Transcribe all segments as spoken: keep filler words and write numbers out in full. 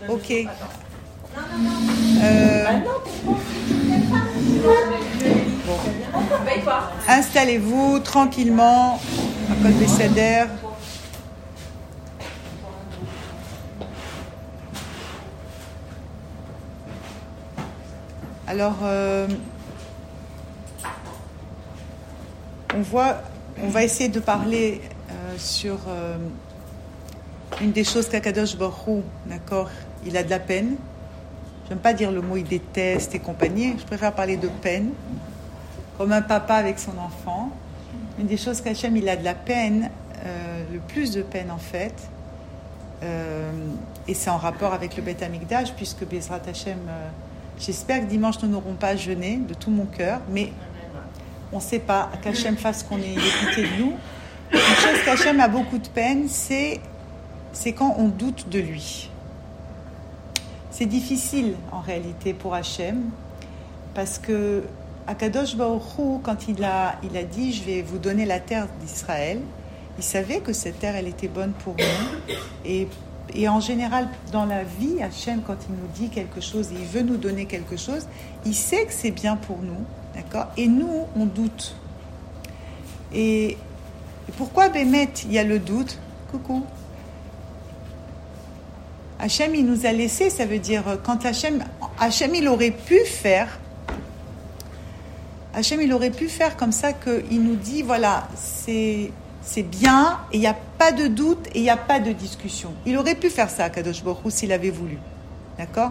Ok. Euh, bon. Installez-vous tranquillement. Un code Besséder. Alors, euh, on voit, on va essayer de parler euh, sur euh, une des choses qu'Akadosh Baruch Hu, d'accord, il a de la peine. J'aime pas dire le mot il déteste et compagnie. Je préfère parler de peine, comme un papa avec son enfant. Une des choses qu'Hachem il a de la peine, euh, le plus de peine en fait, euh, et c'est en rapport avec le Beth Amikdash, puisque Bezrat Hachem. Euh, J'espère que dimanche, nous n'aurons pas jeûné de tout mon cœur, mais on ne sait pas qu'Hachem fasse qu'on ait écouté de nous. Une chose qu'Hachem a beaucoup de peine, c'est, c'est quand on doute de lui. C'est difficile, en réalité, pour Hachem, parce que Akadosh Baruch Hu, quand il a, il a dit « Je vais vous donner la terre d'Israël », il savait que cette terre, elle était bonne pour nous, et Et en général, dans la vie, Hachem, quand il nous dit quelque chose et il veut nous donner quelque chose, il sait que c'est bien pour nous, d'accord ? Et nous, on doute. Et pourquoi, Bémet, il y a le doute ? Coucou. Hachem, il nous a laissé, ça veut dire, quand Hachem, Hachem, il aurait pu faire, Hachem, il aurait pu faire comme ça qu'il nous dit, voilà, c'est... c'est bien, et il n'y a pas de doute, et il n'y a pas de discussion. Il aurait pu faire ça, Kadosh Baruch Hu, s'il avait voulu. D'accord ?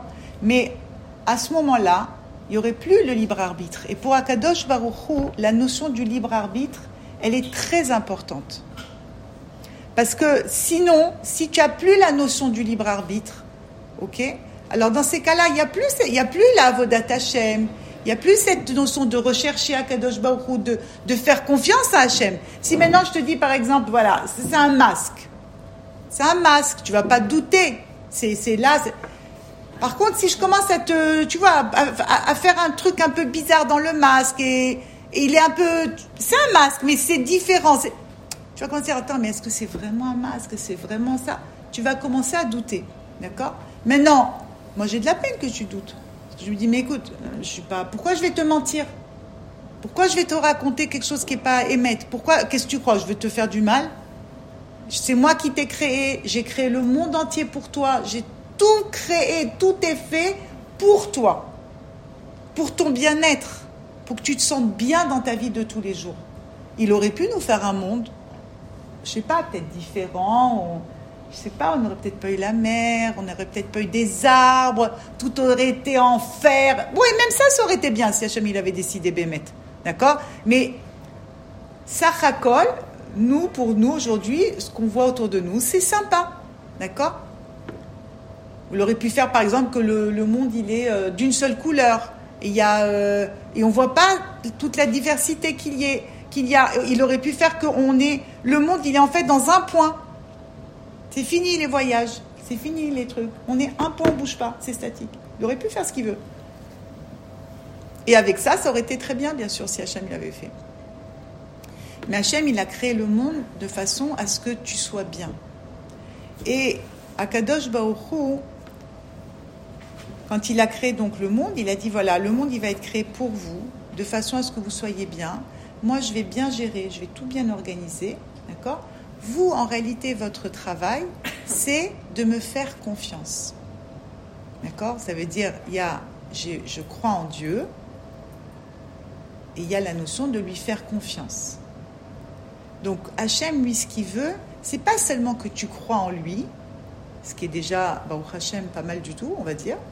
Mais à ce moment-là, il n'y aurait plus le libre arbitre. Et pour Akadosh Baruch Hu, la notion du libre arbitre, elle est très importante. Parce que sinon, si tu n'as plus la notion du libre arbitre, ok ? Alors dans ces cas-là, il n'y a plus, il n'y a plus la Avodat Hashem. Il n'y a plus cette notion de rechercher Akadosh Baruch Hu, de, de faire confiance à Hachem. Si maintenant je te dis par exemple, voilà, c'est, c'est un masque. C'est un masque, tu ne vas pas douter. C'est, c'est là. C'est... Par contre, si je commence à te, tu vois, à, à, à faire un truc un peu bizarre dans le masque, et, et il est un peu... C'est un masque, mais c'est différent. C'est... Tu vas commencer à dire, attends, mais est-ce que c'est vraiment un masque ? C'est vraiment ça ? Tu vas commencer à douter, d'accord ? Maintenant, moi j'ai de la peine que tu doutes. Je lui dis, mais écoute, je suis pas... pourquoi je vais te mentir ? Pourquoi je vais te raconter quelque chose qui n'est pas émettre ? Pourquoi ? Qu'est-ce que tu crois ? Je vais te faire du mal ? C'est moi qui t'ai créé, j'ai créé le monde entier pour toi, j'ai tout créé, tout est fait pour toi, pour ton bien-être, pour que tu te sentes bien dans ta vie de tous les jours. Il aurait pu nous faire un monde, je ne sais pas, peut-être différent, on... je ne sais pas, on n'aurait peut-être pas eu la mer, on n'aurait peut-être pas eu des arbres, tout aurait été en fer. Oui, même ça, ça aurait été bien si Hachem il avait décidé Bémet. D'accord ? Mais Sachakol, nous, pour nous, aujourd'hui, ce qu'on voit autour de nous, c'est sympa. D'accord ? On aurait pu faire, par exemple, que le, le monde, il est euh, d'une seule couleur. Et, il y a, euh, et on ne voit pas toute la diversité qu'il y, ait, qu'il y a. Il aurait pu faire qu'on ait... Le monde, il est en fait dans un point. C'est fini les voyages, c'est fini les trucs. On est un point, on ne bouge pas, c'est statique. Il aurait pu faire ce qu'il veut. Et avec ça, ça aurait été très bien, bien sûr, si Hachem l'avait fait. Mais Hachem, il a créé le monde de façon à ce que tu sois bien. Et Akadosh Baruch Hu, quand il a créé donc le monde, il a dit, voilà, le monde, il va être créé pour vous, de façon à ce que vous soyez bien. Moi, je vais bien gérer, je vais tout bien organiser, d'accord ? Vous, en réalité, votre travail, c'est de me faire confiance. D'accord ? Ça veut dire, il y a, j'ai, je crois en Dieu, et il y a la notion de lui faire confiance. Donc, Hachem, lui, ce qu'il veut, c'est pas seulement que tu crois en lui, ce qui est déjà, Baruch Hachem, pas mal du tout, on va dire,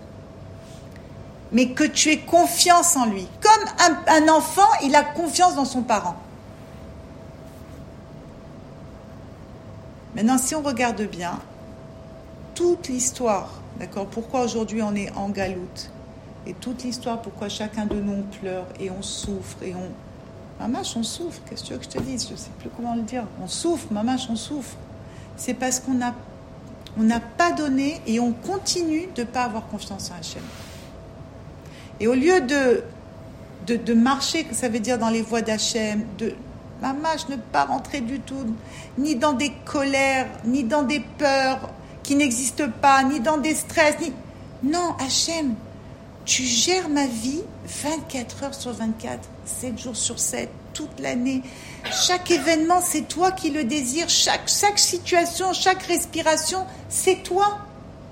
mais que tu aies confiance en lui. Comme un, un enfant, il a confiance dans son parent. Maintenant, si on regarde bien, toute l'histoire, d'accord, pourquoi aujourd'hui on est en galoute, et toute l'histoire, pourquoi chacun de nous on pleure et on souffre, et on... Mamache, on souffre, qu'est-ce que tu veux que je te dise ? Je ne sais plus comment le dire. On souffre, mamache, on souffre. C'est parce qu'on n'a on n'a pas donné et on continue de ne pas avoir confiance en Hachem. Et au lieu de, de, de marcher, ça veut dire dans les voies d'Hachem, de... Mamache, ne pas rentrer du tout, ni dans des colères, ni dans des peurs qui n'existe pas, ni dans des stress, ni... Non, Hachem, tu gères ma vie vingt-quatre heures sur vingt-quatre, sept jours sur sept, toute l'année. Chaque événement, c'est toi qui le désires. Chaque, chaque situation, chaque respiration, c'est toi.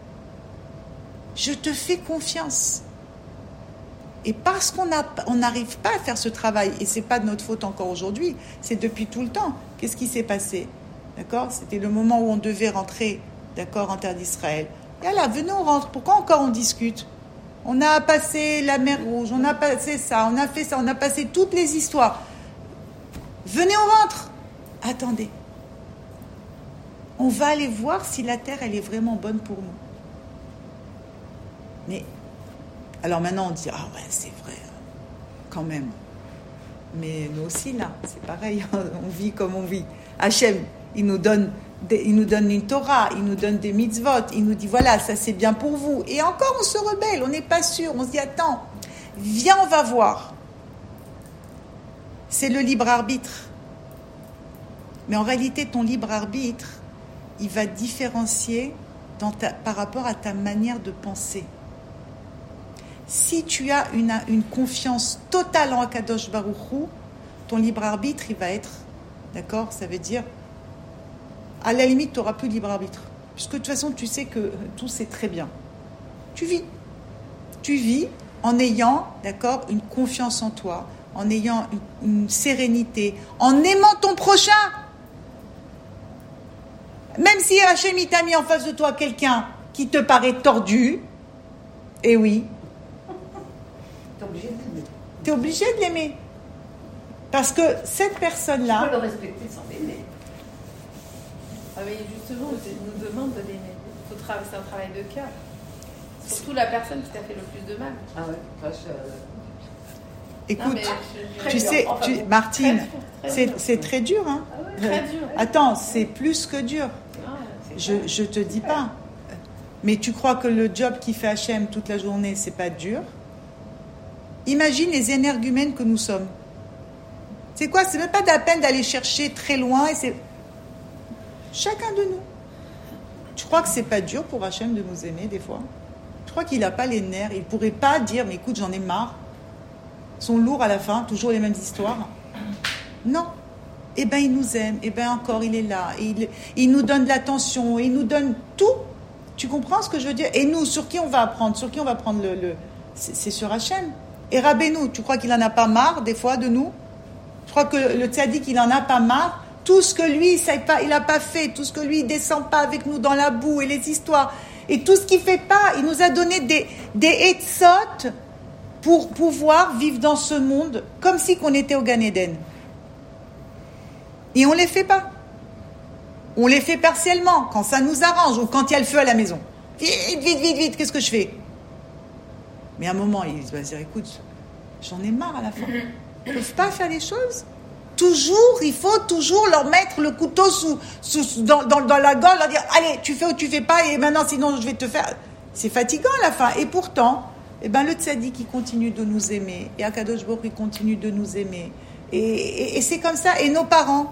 Je te fais confiance. Et parce qu'on n'arrive pas à faire ce travail, et ce n'est pas de notre faute encore aujourd'hui, c'est depuis tout le temps. Qu'est-ce qui s'est passé? D'accord? C'était le moment où on devait rentrer, d'accord, en terre d'Israël. Et là, venez, on rentre. Pourquoi encore on discute? On a passé la mer Rouge, on a passé ça, on a fait ça, on a passé toutes les histoires. Venez, on rentre. Attendez. On va aller voir si la terre, elle est vraiment bonne pour nous. Mais, alors maintenant, on dit, ah ouais, c'est vrai, quand même. Mais nous aussi, là, c'est pareil, on vit comme on vit. Hachem, il nous donne, des, il nous donne une Torah, il nous donne des mitzvot, il nous dit, voilà, ça c'est bien pour vous. Et encore, on se rebelle, on n'est pas sûr, on se dit, attends, viens, on va voir. C'est le libre arbitre. Mais en réalité, ton libre arbitre, il va différencier dans ta, par rapport à ta manière de penser. Si tu as une, une confiance totale en Akadosh Baruch Hu, ton libre arbitre, il va être, d'accord? Ça veut dire, à la limite, tu n'auras plus de libre arbitre. Puisque de toute façon, tu sais que tout c'est très bien. Tu vis. Tu vis en ayant, d'accord, une confiance en toi, en ayant une, une sérénité, en aimant ton prochain. Même si Hachem t'a mis en face de toi quelqu'un qui te paraît tordu, eh oui, t'es obligé de l'aimer. T'es obligé de l'aimer. Parce que cette personne-là... Tu peux le respecter sans l'aimer. Ah mais justement, on nous demande de l'aimer. Faut tra- c'est un travail de cœur. Surtout la personne qui t'a fait le plus de mal. Ah ouais, enfin, je... Écoute, non, je, je, tu sais, enfin, tu, bon, Martine, très dur, très c'est, dur. c'est très dur. Hein. Ah ouais, très dur. Attends, c'est plus que dur. Ah, Je, je te dis pas. Mais tu crois que le job qu'il fait Hachem toute la journée, c'est pas dur? Imagine les énergumènes que nous sommes. C'est quoi? C'est même pas de la peine d'aller chercher très loin. Et c'est chacun de nous. Tu crois que c'est pas dur pour Hachem de nous aimer des fois? Tu crois qu'il n'a pas les nerfs? Il pourrait pas dire, mais écoute, j'en ai marre. Ils sont lourds à la fin, toujours les mêmes histoires. Non. Eh bien, il nous aime. Eh bien, encore, il est là. Et il, il nous donne de l'attention. Il nous donne tout. Tu comprends ce que je veux dire? Et nous, sur qui on va apprendre? Sur qui on va prendre le... le... C'est, c'est sur Hachem. Et Rabbeinu, tu crois qu'il n'en a pas marre, des fois, de nous? Tu crois que le tzaddik, il n'en a pas marre? Tout ce que lui, il n'a pas fait, tout ce que lui, il ne descend pas avec nous dans la boue et les histoires, et tout ce qu'il ne fait pas, il nous a donné des, des etzot pour pouvoir vivre dans ce monde comme si qu'on était au Gan Eden. Et on ne les fait pas. On les fait partiellement, quand ça nous arrange, ou quand il y a le feu à la maison. Vite, vite, vite, vite, qu'est-ce que je fais? Mais à un moment, il va se dire, écoute, j'en ai marre à la fin. Ils ne peuvent pas faire les choses. Toujours, il faut toujours leur mettre le couteau sous, sous, dans, dans, dans la gorge, leur dire, allez, tu fais ou tu fais pas, et maintenant, sinon, je vais te faire... C'est fatigant à la fin. Et pourtant, eh ben, le tzaddik, il continue de nous aimer. Et Akadosh Baruch Hu, il continue de nous aimer. Et, et, et c'est comme ça. Et nos parents,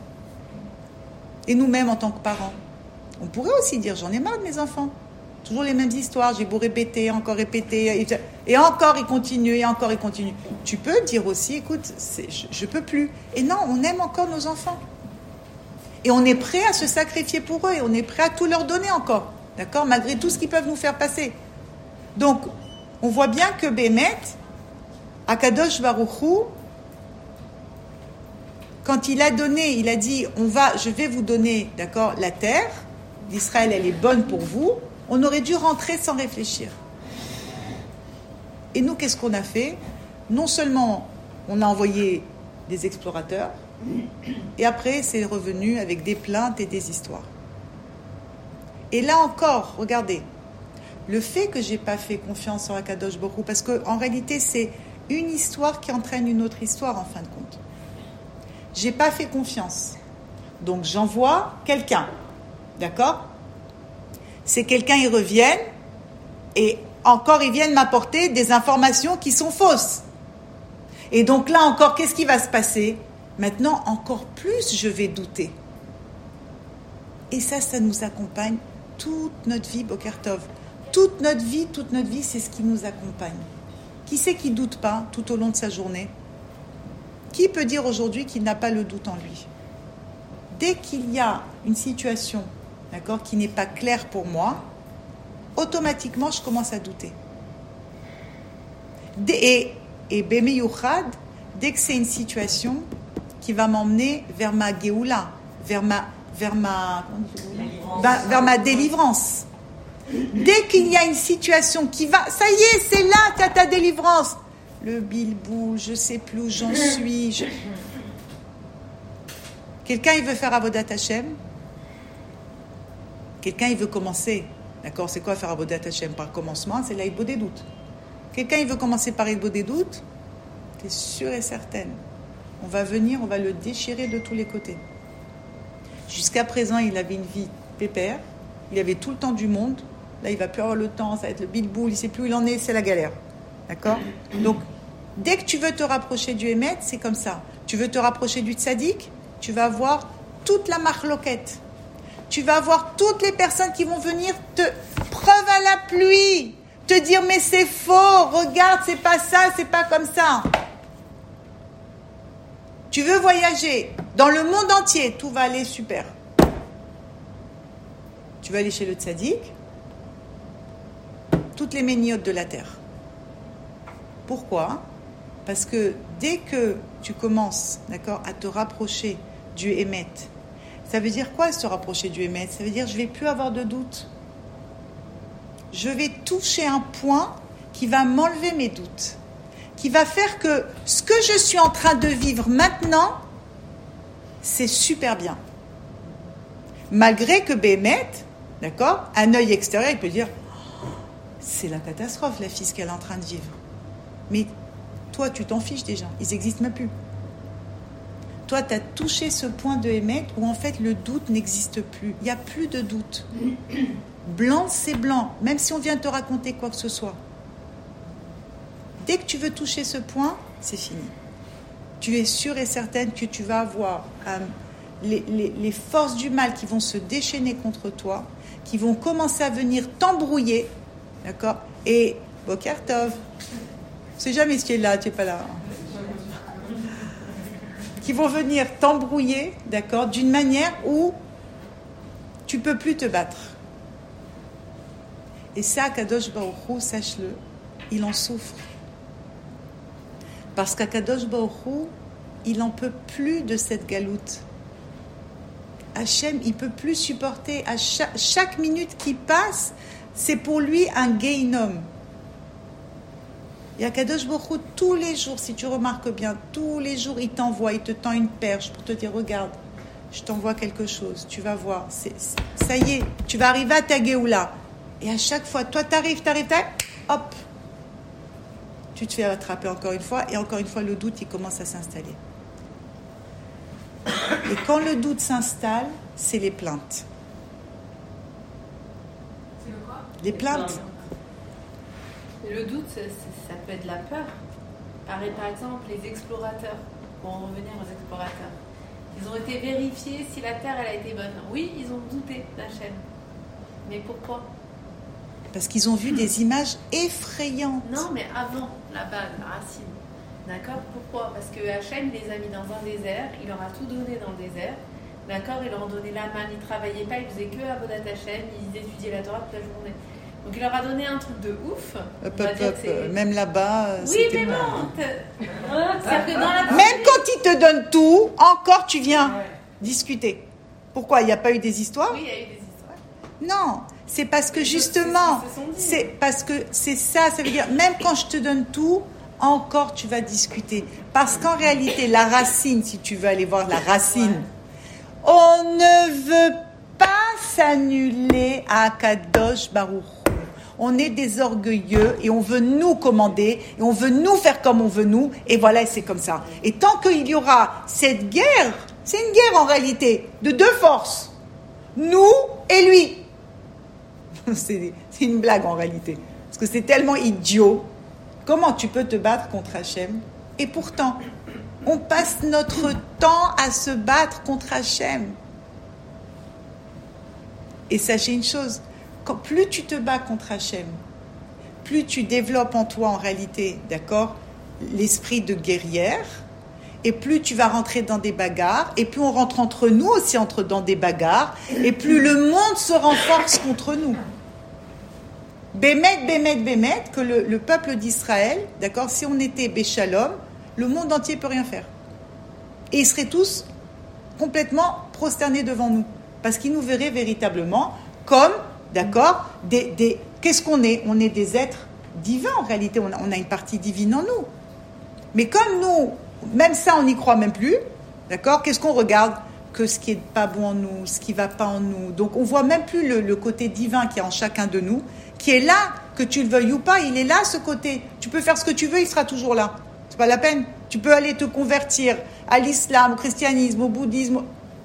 et nous-mêmes en tant que parents, on pourrait aussi dire, j'en ai marre de mes enfants. Toujours les mêmes histoires, j'ai beau répéter, encore répéter, et, et encore il continue, et encore il continue. Tu peux dire aussi, écoute, c'est, je ne peux plus. Et non, on aime encore nos enfants. Et on est prêt à se sacrifier pour eux, et on est prêt à tout leur donner encore. D'accord? Malgré tout ce qu'ils peuvent nous faire passer. Donc, on voit bien que Bémet, Akadosh Baruch Hu, quand il a donné, il a dit, on va, je vais vous donner, d'accord, la terre d'Israël, elle est bonne pour vous. On aurait dû rentrer sans réfléchir. Et nous, qu'est-ce qu'on a fait? Non seulement on a envoyé des explorateurs, et après c'est revenu avec des plaintes et des histoires. Et là encore, regardez, le fait que j'ai pas fait confiance en Akadosh Baruch Hu, parce qu'en réalité c'est une histoire qui entraîne une autre histoire en fin de compte. J'ai pas fait confiance. Donc j'envoie quelqu'un. D'accord? C'est quelqu'un, ils reviennent, et encore ils viennent m'apporter des informations qui sont fausses. Et donc là encore, qu'est-ce qui va se passer? Maintenant, encore plus, je vais douter. Et ça, ça nous accompagne toute notre vie, Boker Tov. Toute notre vie, toute notre vie, c'est ce qui nous accompagne. Qui c'est qui ne doute pas tout au long de sa journée? Qui peut dire aujourd'hui qu'il n'a pas le doute en lui? Dès qu'il y a une situation, d'accord, qui n'est pas claire pour moi, automatiquement, je commence à douter. Et, et Bemeyouchad, dès que c'est une situation qui va m'emmener vers ma Géoula, vers ma, vers ma, vers, vers ma délivrance. Dès qu'il y a une situation qui va, ça y est, c'est là, tu as ta délivrance. Le bilbou, je ne sais plus où j'en suis. Je... Quelqu'un, il veut faire Avodat Hashem. Quelqu'un, il veut commencer. D'accord, c'est quoi faire Avodat Hashem par commencement? C'est la Hitbo des doutes. Quelqu'un, il veut commencer par Hitbo des doutes. Tu es sûre et certaine. On va venir, on va le déchirer de tous les côtés. Jusqu'à présent, il avait une vie pépère. Il avait tout le temps du monde. Là, il ne va plus avoir le temps. Ça va être le bilboul. Il ne sait plus où il en est. C'est la galère. D'accord? Donc, dès que tu veux te rapprocher du Hémet, c'est comme ça. Tu veux te rapprocher du Tzadik, tu vas avoir toute la marloquette. Tu vas avoir toutes les personnes qui vont venir te preuve à la pluie, te dire mais c'est faux, regarde, c'est pas ça, c'est pas comme ça. Tu veux voyager dans le monde entier, tout va aller super. Tu vas aller chez le Tzadik, toutes les méniotes de la terre. Pourquoi? Parce que dès que tu commences, d'accord, à te rapprocher du Hémet, ça veut dire quoi se rapprocher du Hémet? Ça veut dire je ne vais plus avoir de doute. Je vais toucher un point qui va m'enlever mes doutes, qui va faire que ce que je suis en train de vivre maintenant, c'est super bien. Malgré que Bémet, d'accord, un œil extérieur, il peut dire oh, c'est la catastrophe, la fille, ce qu'elle est en train de vivre. Mais toi, tu t'en fiches déjà, ils n'existent même plus. Toi, tu as touché ce point de Hémet où en fait le doute n'existe plus. Il n'y a plus de doute. Blanc, c'est blanc, même si on vient te raconter quoi que ce soit. Dès que tu veux toucher ce point, c'est fini. Tu es sûre et certaine que tu vas avoir euh, les, les, les forces du mal qui vont se déchaîner contre toi, qui vont commencer à venir t'embrouiller, d'accord? Et Boker Tov, c'est jamais ce qui est là, tu n'es pas là. Qui vont venir t'embrouiller, d'accord, d'une manière où tu ne peux plus te battre. Et ça, Kadosh Baruch Hu, sache-le, il en souffre. Parce qu'Akadosh Baruch Hu, il n'en peut plus de cette galoute. Hachem, il ne peut plus supporter. À chaque, chaque minute qui passe, c'est pour lui un Gehinnom. Et Akadosh Baruch Hu, tous les jours, si tu remarques bien, tous les jours, il t'envoie, il te tend une perche pour te dire, regarde, je t'envoie quelque chose, tu vas voir, c'est, c'est, ça y est, tu vas arriver à ta Géoula. Et à chaque fois, toi, t'arrives, t'arrives, t'arrives, hop, tu te fais attraper encore une fois, et encore une fois, le doute, il commence à s'installer. Et quand le doute s'installe, c'est les plaintes. C'est le quoi? Les plaintes. Et le doute, ça, ça peut être de la peur. Pareil, par exemple, les explorateurs, pour en revenir aux explorateurs, ils ont été vérifiés si la terre elle a été bonne. Oui, ils ont douté d'Hachem. Mais pourquoi? Parce qu'ils ont vu des images effrayantes. Non, mais avant, là-bas, la racine. D'accord? Pourquoi? Parce que Hachem les a mis dans un désert, il leur a tout donné dans le désert. D'accord? Il leur a donné la manne, ils ne travaillaient pas, ils faisaient que Avodat Hachem, ils étudiaient la Torah toute la journée. Donc il leur a donné un truc de ouf. Hop, hop, hop, même là-bas, oui, c'était mais bon. C'est-à-dire que dans la... Même quand ils te donnent tout, encore tu viens ouais. discuter. Pourquoi? Il n'y a pas eu des histoires? Oui, il y a eu des histoires. Non, c'est parce que justement, c'est parce que c'est ça, ça veut dire, même quand je te donne tout, encore tu vas discuter. Parce qu'en réalité, la racine, si tu veux aller voir la racine, ouais. on ne veut pas s'annuler à Kadosh Baruch. On est des orgueilleux et on veut nous commander et on veut nous faire comme on veut nous et voilà, et c'est comme ça. Et tant qu'il y aura cette guerre, c'est une guerre en réalité de deux forces, nous et lui. C'est, c'est une blague en réalité parce que c'est tellement idiot. Comment tu peux te battre contre Hachem? Et pourtant, on passe notre temps à se battre contre Hachem. Et sachez une chose, quand, plus tu te bats contre Hachem, plus tu développes en toi en réalité, d'accord, l'esprit de guerrière, et plus tu vas rentrer dans des bagarres, et plus on rentre entre nous aussi entre dans des bagarres, et plus le monde se renforce contre nous. Bémet, bémet, bémet, que le, le peuple d'Israël, d'accord, si on était Béchalom, le monde entier ne peut rien faire. Et ils seraient tous complètement prosternés devant nous. Parce qu'ils nous verraient véritablement comme, d'accord, des, des, qu'est-ce qu'on est ? On est des êtres divins en réalité, on a, on a une partie divine en nous. Mais comme nous, même ça on n'y croit même plus, d'accord, qu'est-ce qu'on regarde ? Que ce qui n'est pas bon en nous, ce qui ne va pas en nous. Donc on ne voit même plus le, le côté divin qui est en chacun de nous, qui est là, que tu le veuilles ou pas, il est là ce côté. Tu peux faire ce que tu veux, il sera toujours là. C'est pas la peine. Tu peux aller te convertir à l'islam, au christianisme, au bouddhisme.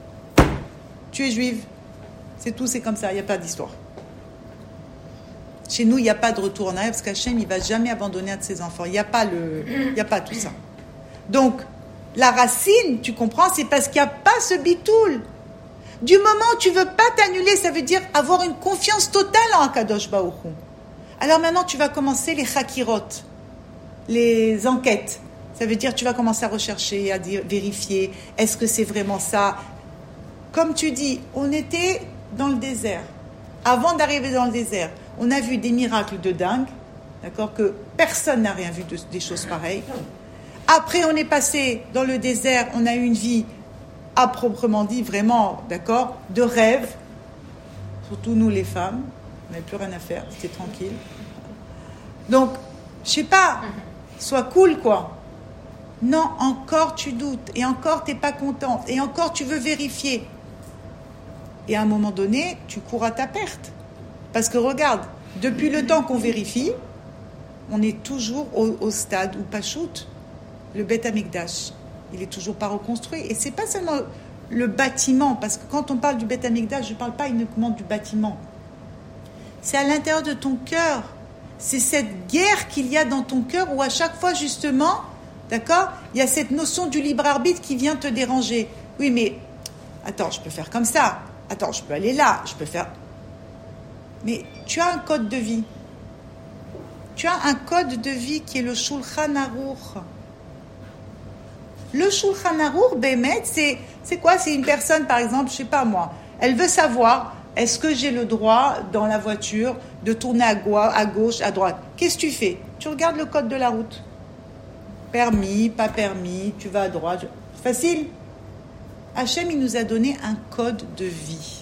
Tu es juive. C'est tout, c'est comme ça, il n'y a pas d'histoire. Chez nous, il n'y a pas de retour en arrière parce qu'Hachem, il ne va jamais abandonner un de ses enfants. Il n'y a pas le, il n'y a pas tout ça. Donc, la racine, tu comprends, c'est parce qu'il n'y a pas ce bitoul. Du moment où tu ne veux pas t'annuler, ça veut dire avoir une confiance totale en Akadosh Baruch Hu. Alors maintenant, tu vas commencer les chakirot, les enquêtes. Ça veut dire tu vas commencer à rechercher, à dire, vérifier, est-ce que c'est vraiment ça ? Comme tu dis, on était dans le désert. Avant d'arriver dans le désert, on a vu des miracles de dingue, d'accord, que personne n'a rien vu de, des choses pareilles. Après, on est passé dans le désert, on a eu une vie à proprement dit, vraiment, d'accord, de rêve. Surtout nous les femmes, on n'avait plus rien à faire, c'était tranquille. Donc, je sais pas, sois cool quoi. Non, encore tu doutes, et encore tu n'es pas contente, et encore tu veux vérifier. Et à un moment donné, tu cours à ta perte. Parce que regarde, depuis le temps qu'on vérifie, on est toujours au, au stade où Pachout, le Beth Amikdash, il n'est toujours pas reconstruit. Et ce n'est pas seulement le bâtiment, parce que quand on parle du Beth Amikdash, je ne parle pas uniquement du bâtiment. C'est à l'intérieur de ton cœur. C'est cette guerre qu'il y a dans ton cœur où à chaque fois, justement, d'accord, il y a cette notion du libre arbitre qui vient te déranger. Oui, mais attends, je peux faire comme ça. Attends, je peux aller là. Je peux faire... Mais tu as un code de vie. Tu as un code de vie qui est le Shulchan Aruch. Le Shulchan Aruch, Bémet, c'est, c'est quoi ? C'est une personne, par exemple, je ne sais pas moi, elle veut savoir, est-ce que j'ai le droit, dans la voiture, de tourner à, gau- à gauche, à droite ? Qu'est-ce que tu fais ? Tu regardes le code de la route. Permis, pas permis, tu vas à droite. Facile. Hachem, il nous a donné un code de vie.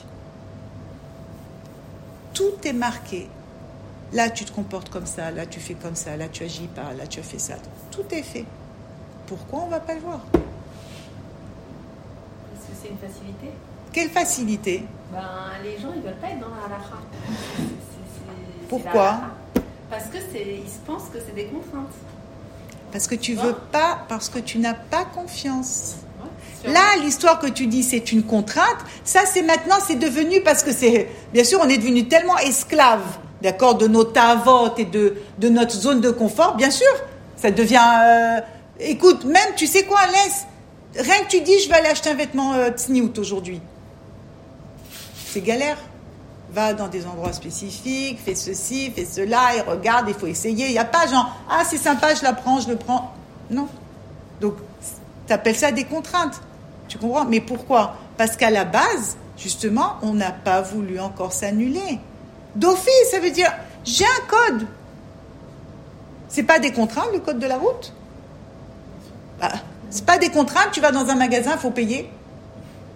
Tout est marqué. Là, tu te comportes comme ça, là, tu fais comme ça, là, tu agis pas, là, tu as fait ça. Tout est fait. Pourquoi on ne va pas le voir ? Est-ce que c'est une facilité ? Quelle facilité ? Ben, les gens, ils ne veulent pas être dans la halakha. C'est, c'est, c'est, Pourquoi ? c'est la halakha. Parce que c'est, ils se pensent que c'est des contraintes. Parce que tu veux pas, parce que tu n'as pas confiance. Ouais, Là, l'histoire que tu dis, c'est une contrainte. Ça, c'est maintenant, c'est devenu, parce que c'est, bien sûr, on est devenu tellement esclave, d'accord, de nos tavot et de, de notre zone de confort. Bien sûr, ça devient, euh, écoute, même, tu sais quoi, laisse, rien que tu dis, je vais aller acheter un vêtement euh, tsniout aujourd'hui. C'est galère. Va dans des endroits spécifiques, fais ceci, fais cela, et regarde, il faut essayer. Il n'y a pas genre, ah, c'est sympa, je la prends, je le prends. Non. Donc, tu appelles ça des contraintes. Tu comprends ? Mais pourquoi ? Parce qu'à la base, justement, on n'a pas voulu encore s'annuler. D'office, ça veut dire, j'ai un code. C'est pas des contraintes, le code de la route ? Bah, c'est pas des contraintes, tu vas dans un magasin, il faut payer. Pourquoi ?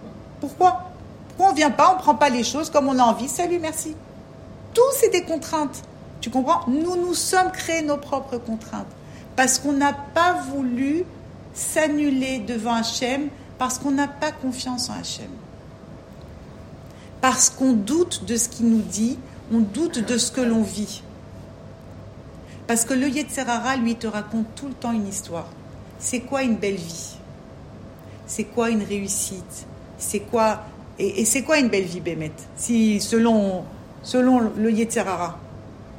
Pourquoi on ne vient pas, on ne prend pas les choses comme on a envie ? Salut, merci. Tout, c'est des contraintes. Tu comprends ? Nous nous sommes créés nos propres contraintes. Parce qu'on n'a pas voulu s'annuler devant Hachem, parce qu'on n'a pas confiance en Hachem. Parce qu'on doute de ce qu'il nous dit, on doute de ce que l'on vit. Parce que le Yetzer Hara, lui, te raconte tout le temps une histoire. C'est quoi une belle vie ? C'est quoi une réussite ? C'est quoi... Et, et c'est quoi une belle vie, Bémet ? Si, selon, selon le Yetzer Hara.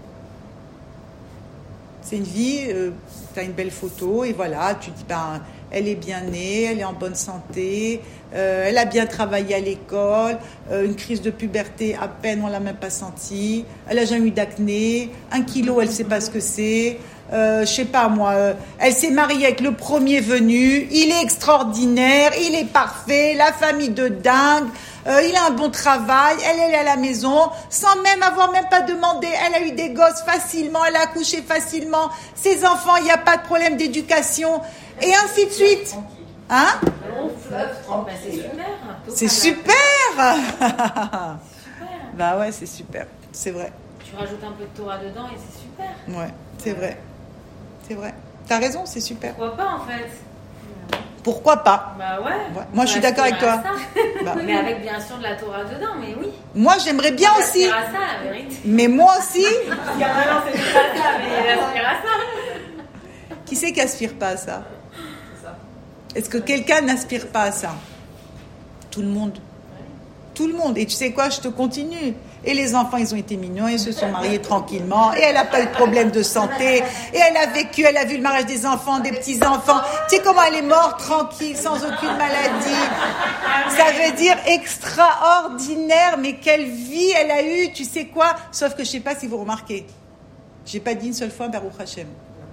C'est une vie, euh, tu as une belle photo, et voilà, tu dis, ben, elle est bien née, elle est en bonne santé, euh, elle a bien travaillé à l'école, euh, une crise de puberté, à peine on l'a même pas sentie, elle a jamais eu d'acné, un kilo, elle sait pas ce que c'est, euh, je sais pas moi, euh, elle s'est mariée avec le premier venu, il est extraordinaire, il est parfait, la famille de dingue, euh, il a un bon travail, elle, elle est à la maison, sans même avoir même pas demandé, elle a eu des gosses facilement, elle a accouché facilement, ses enfants, il n'y a pas de problème d'éducation, et ainsi de suite. Hein? C'est super. C'est super. Super. Bah ouais, c'est super, c'est vrai. Tu rajoutes un peu de Torah dedans et c'est super. Ouais, c'est vrai, c'est vrai. T'as raison, c'est super. Pourquoi pas en fait? Pourquoi pas? Bah ouais. Ouais. Moi, je suis d'accord avec toi. Bah. Mais avec bien sûr de la Torah dedans, mais oui. Moi, j'aimerais bien il aussi. à ça, la vérité. Mais moi aussi. Parce qu'à maintenant, c'est pas ça, mais il aspire à ça. Qui c'est qui aspire pas à ça? C'est ça. Est-ce que quelqu'un n'aspire pas à ça? Tout le monde. Ouais. Tout le monde. Et tu sais quoi, je te continue. Et les enfants, ils ont été mignons, ils se sont mariés tranquillement, et elle n'a pas eu de problème de santé, et elle a vécu, elle a vu le mariage des enfants, des petits-enfants. Tu sais comment elle est morte tranquille, sans aucune maladie. Ça veut dire extraordinaire, mais quelle vie elle a eue, tu sais quoi? Sauf que je ne sais pas si vous remarquez, j'ai pas dit une seule fois Baruch Hashem.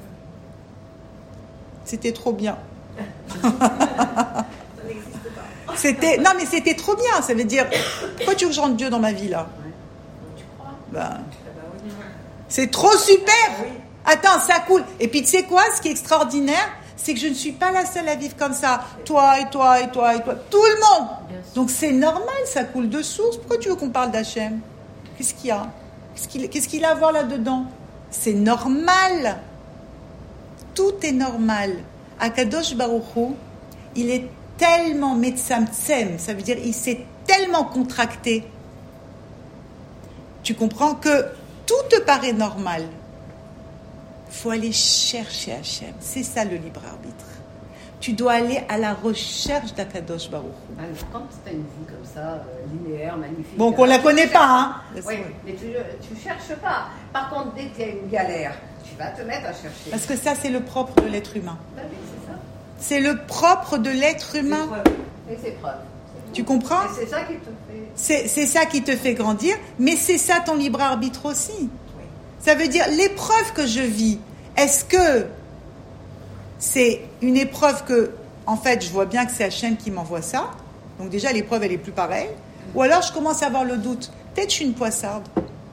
C'était trop bien. C'était, non mais c'était trop bien, ça veut dire, pourquoi tu veux que je rentre Dieu dans ma vie là? Ben, c'est trop super. Attends, ça coule. Et puis tu sais quoi, ce qui est extraordinaire, c'est que je ne suis pas la seule à vivre comme ça. Toi et toi et toi et toi, tout le monde. Donc c'est normal, ça coule de source. Pourquoi tu veux qu'on parle d'Hachem? Qu'est-ce qu'il y a? Qu'est-ce qu'il, qu'est-ce qu'il a à voir là-dedans? C'est normal. Tout est normal. Akadosh Baruch Hu, il est tellement metzamtzem, ça veut dire il s'est tellement contracté. Tu comprends que tout te paraît normal. Il faut aller chercher Hachem. C'est ça le libre arbitre. Tu dois aller à la recherche d'Akadosh Baruch Hu. Ah, quand tu as une vie comme ça, euh, linéaire, magnifique. Bon, qu'on ne la connaît pas, hein. Oui, mais tu ne cherches pas. Par contre, dès qu'il y a une galère, tu vas te mettre à chercher. Parce que ça, c'est le propre de l'être humain. Ben oui, c'est ça. C'est le propre de l'être humain. Et c'est preuve. Tu comprends? Et c'est ça qui te fait... C'est, c'est ça qui te fait grandir, mais c'est ça ton libre arbitre aussi. Oui. Ça veut dire, l'épreuve que je vis, est-ce que c'est une épreuve que, en fait, je vois bien que c'est Hachem qui m'envoie ça, donc déjà l'épreuve elle est plus pareille, ou alors je commence à avoir le doute, peut-être je suis une poissarde.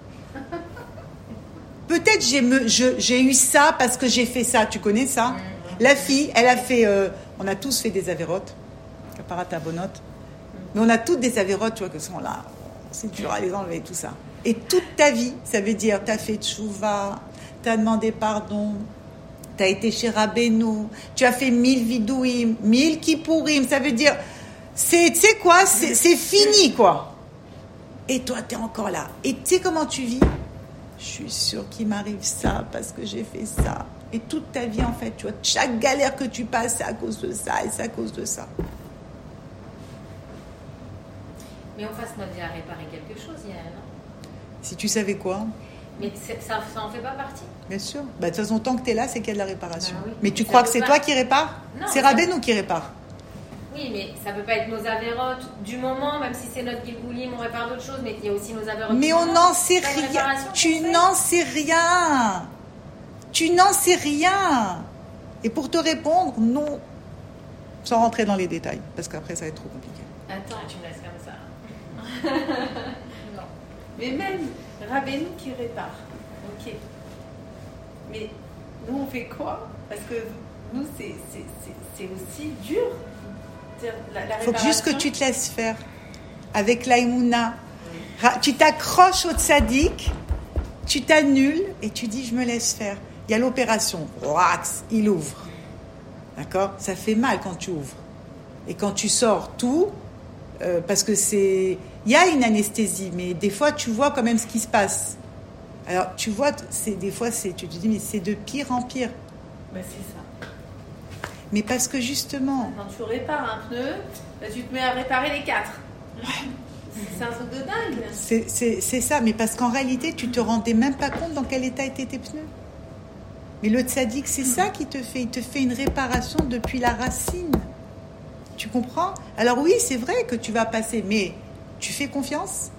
Peut-être j'ai, me, je, j'ai eu ça parce que j'ai fait ça, tu connais ça? La fille, elle a fait, euh, on a tous fait des avérotes, caparat à bonote. Mais on a toutes des avérotes, tu vois, que sont là. C'est dur à les enlever, tout ça. Et toute ta vie, ça veut dire, tu as fait tchouva, tu as demandé pardon, tu as été chez Rabbeinu, tu as fait mille vidouim, mille kippourim, ça veut dire, c'est, tu sais quoi, c'est, c'est fini, quoi. Et toi, tu es encore là. Et tu sais comment tu vis? Je suis sûre qu'il m'arrive ça parce que j'ai fait ça. Et toute ta vie, en fait, tu vois, chaque galère que tu passes, c'est à cause de ça et c'est à cause de ça. Mais on passe notre vie à réparer quelque chose, il y a un an. Si tu savais quoi? Mais ça, ça en fait pas partie. Bien sûr. Bah, de toute façon, tant que tu es là, c'est qu'il y a de la réparation. Bah oui. Mais tu Ça crois que c'est pas... toi qui répare? Non, c'est Rabbeinu qui répare. Oui, mais ça peut pas être nos avérotes du moment, même si c'est notre Gilgoulim, on répare d'autres choses, mais il y a aussi nos avérotes. Mais on n'en sait rien. Tu n'en sais rien. Tu n'en sais rien. Et pour te répondre, non. Sans rentrer dans les détails, parce qu'après, ça va être trop compliqué. Attends, tu me laisses comme ça. Non. Mais même Rabbeinu qui répare. Ok. Mais nous, on fait quoi? Parce que nous, c'est, c'est, c'est, c'est aussi dur. Il faut juste que tu te laisses faire. Avec l'aïmouna. Oui. Tu t'accroches au tzaddik, tu t'annules et tu dis, je me laisse faire. Il y a l'opération. Wax, il ouvre. D'accord? Ça fait mal quand tu ouvres. Et quand tu sors tout, euh, parce que c'est... Il y a une anesthésie, mais des fois, tu vois quand même ce qui se passe. Alors, tu vois, c'est, des fois, c'est, tu te dis, mais c'est de pire en pire. Ben, c'est ça. Mais parce que justement... Quand tu répares un pneu, ben, tu te mets à réparer les quatre. Ouais. C'est un truc de dingue. C'est, c'est, c'est ça, mais parce qu'en réalité, tu te rendais même pas compte dans quel état étaient tes pneus. Mais le tzaddik, c'est ça qui te fait. Il te fait une réparation depuis la racine. Tu comprends? Alors oui, c'est vrai que tu vas passer, mais tu fais confiance?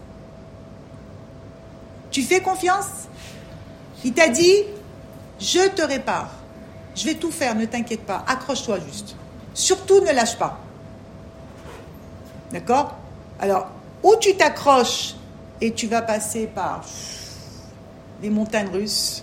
Tu fais confiance? Il t'a dit, je te répare. Je vais tout faire, ne t'inquiète pas. Accroche-toi juste. Surtout, ne lâche pas. D'accord? Alors, où tu t'accroches et tu vas passer par des montagnes russes,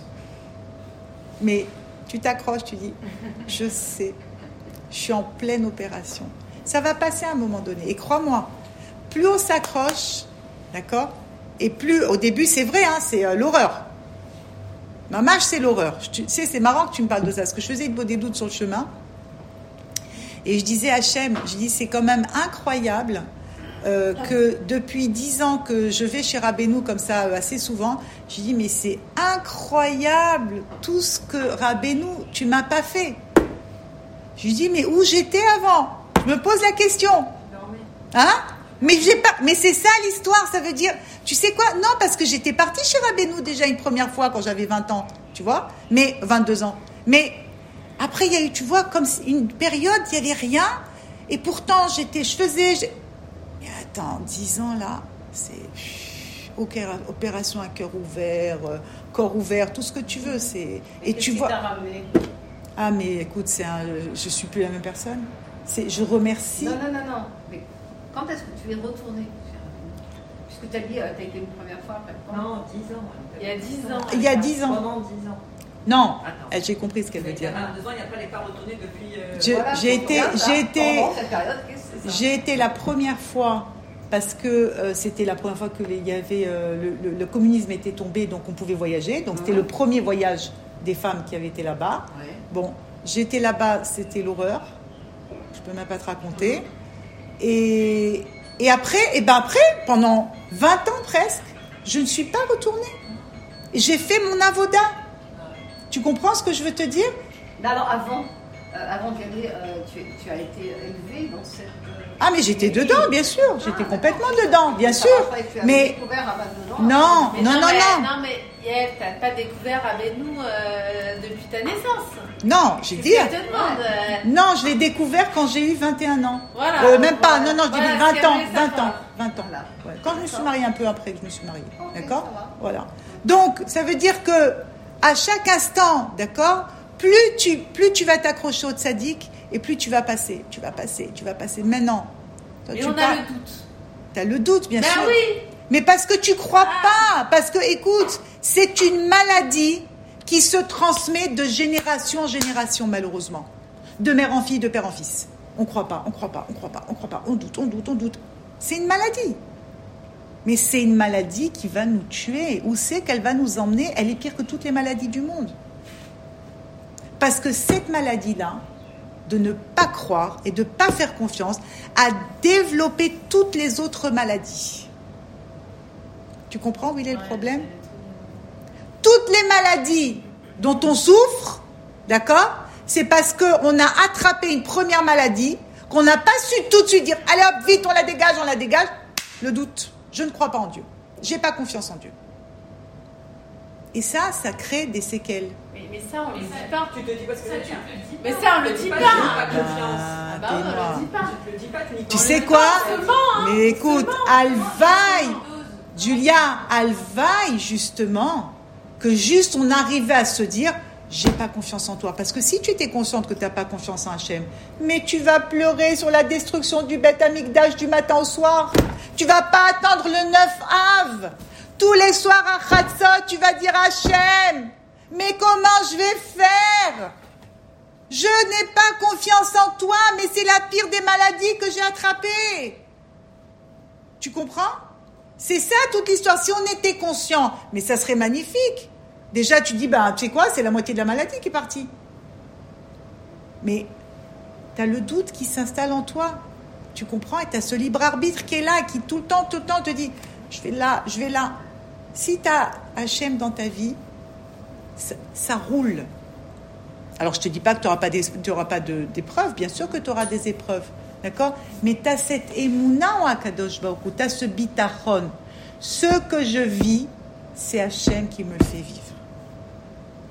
mais tu t'accroches, tu dis, je sais, je suis en pleine opération. Ça va passer à un moment donné. Et crois-moi, plus on s'accroche, d'accord? Et plus, au début, c'est vrai, hein, c'est euh, l'horreur. Ma mâche, c'est l'horreur. Tu sais, c'est marrant que tu me parles de ça, parce que je faisais des doutes sur le chemin. Et je disais à Hachem, je dis, c'est quand même incroyable euh, que depuis dix ans que je vais chez Rabbeinu comme ça euh, assez souvent, je dis, mais c'est incroyable tout ce que Rabbeinu, tu m'as pas fait. Je lui dis, mais où j'étais avant? Je me pose la question. Hein? Mais, j'ai pas, mais c'est ça l'histoire, ça veut dire, tu sais quoi? Non, parce que j'étais partie chez Rabbeinu déjà une première fois quand j'avais vingt ans, tu vois? Mais, vingt-deux ans. Mais, après, il y a eu, tu vois, comme une période, il n'y avait rien, et pourtant, j'étais, je faisais, j'ai... mais attends, dix ans là, c'est opération à cœur ouvert, corps ouvert, tout ce que tu veux, c'est... Et, et tu vois... T'a ramené? Ah, mais écoute, c'est un... je suis plus la même personne. C'est... Je remercie. Non, non, non, non. Mais quand est-ce que tu es retourné chez Rabbeinu? Puisque tu as dit, euh, tu as été une première fois après. Non, dix ans. Il y a dix ans. Il y a dix ans. Pendant dix ans. Non, Attends. j'ai compris ce qu'elle veut dire. vingt-deux ans, et après, elle n'est pas retournée depuis... Euh... Je- Voilà, j'ai quand on été, regarde ça, j'ai été, pendant cette période, qu'est-ce que c'est ça? j'ai été la première fois parce que euh, c'était la première fois que les- il y avait euh, le, le- le communisme était tombé, donc on pouvait voyager. Donc c'était Mhm. le premier voyage des femmes qui avaient été là-bas. Ouais. Bon, j'étais là-bas, c'était l'horreur. Je peux même pas te raconter. Et et après, et ben après, pendant vingt ans presque, je ne suis pas retournée. J'ai fait mon avoda. Tu comprends ce que je veux te dire? Mais alors avant, euh, avant d'y aller, euh, tu, tu as été élevée dans cette... euh, Ah, mais j'étais dedans, bien sûr. J'étais complètement dedans, bien ça sûr. va pas, tu avais Mais découvert à vingt-deux ans. non, Mais non, non, mais, non. Non, mais Yael, t'as pas découvert avec nous euh, depuis ta naissance. Non, j'ai C'est dit. ce qu'elle te demande. euh, Non, je l'ai découvert quand j'ai eu vingt et un ans. Voilà. Euh, même pas, Voilà. non, non, je dis Voilà ce vingt qu'elle ans, voulait vingt savoir. ans, vingt ans. Voilà. Ouais. Quand je me suis mariée, un peu après que je me suis mariée. Ok, D'accord? ça va. Voilà. Donc, ça veut dire que à chaque instant, d'accord, plus tu, plus tu vas t'accrocher au tzaddik et plus tu vas passer, tu vas passer, tu vas passer. Maintenant, toi, Mais tu on parles- a le doute. t'as le doute, bien Ben sûr. oui. Mais parce que tu crois pas, parce que écoute, c'est une maladie qui se transmet de génération en génération, malheureusement. De mère en fille, de père en fils. On croit pas, on croit pas, on croit pas, on croit pas, on doute, on doute, on doute. C'est une maladie. Mais c'est une maladie qui va nous tuer. Où c'est qu'elle va nous emmener? Elle est pire que toutes les maladies du monde. Parce que cette maladie-là, de ne pas croire et de ne pas faire confiance, a développé toutes les autres maladies. Tu comprends où il est le Ouais, problème? c'est- Toutes les maladies dont on souffre, d'accord, c'est parce qu'on a attrapé une première maladie, qu'on n'a pas su tout de suite dire « Allez hop, vite, on la dégage, on la dégage ». Le doute. Je ne crois pas en Dieu. J'ai pas confiance en Dieu. Et ça, ça crée des séquelles. Mais, mais ça, on le dit pas. Tu te dis pas ce que Ça, c'est. tu le dis. Mais ça, on le dit pas. Je n'ai pas confiance. Ah bah, t'es on noir. le dit pas. Je te le dis pas, tu n'y Tu penses sais pas. quoi? Seulement, hein. Mais écoute, Alvaï, Julia, Alvaï, justement, que juste on arrivait à se dire, j'ai pas confiance en toi. Parce que si tu étais consciente que tu n'as pas confiance en Hachem, mais tu vas pleurer sur la destruction du Beth Amikdash du matin au soir. Tu vas pas attendre le neuf Av. Tous les soirs à Chatzot, tu vas dire Hachem, mais comment je vais faire? Je n'ai pas confiance en toi, mais c'est la pire des maladies que j'ai attrapées. Tu comprends? C'est ça toute l'histoire. Si on était conscient, mais ça serait magnifique. Déjà, tu dis, bah, tu sais quoi, c'est la moitié de la maladie qui est partie. Mais tu as le doute qui s'installe en toi. Tu comprends? Et tu as ce libre arbitre qui est là, qui tout le temps, tout le temps te dit, je vais là, je vais là. Si tu as Hachem dans ta vie, ça, ça roule. Alors, je ne te dis pas que tu n'auras pas, des, tu auras pas de, d'épreuves. Bien sûr que tu auras des épreuves. D'accord? Mais tu as cette émouna en Akadosh Baruch Hu, tu as ce bitachon. Ce que je vis, c'est Hachem qui me le fait vivre.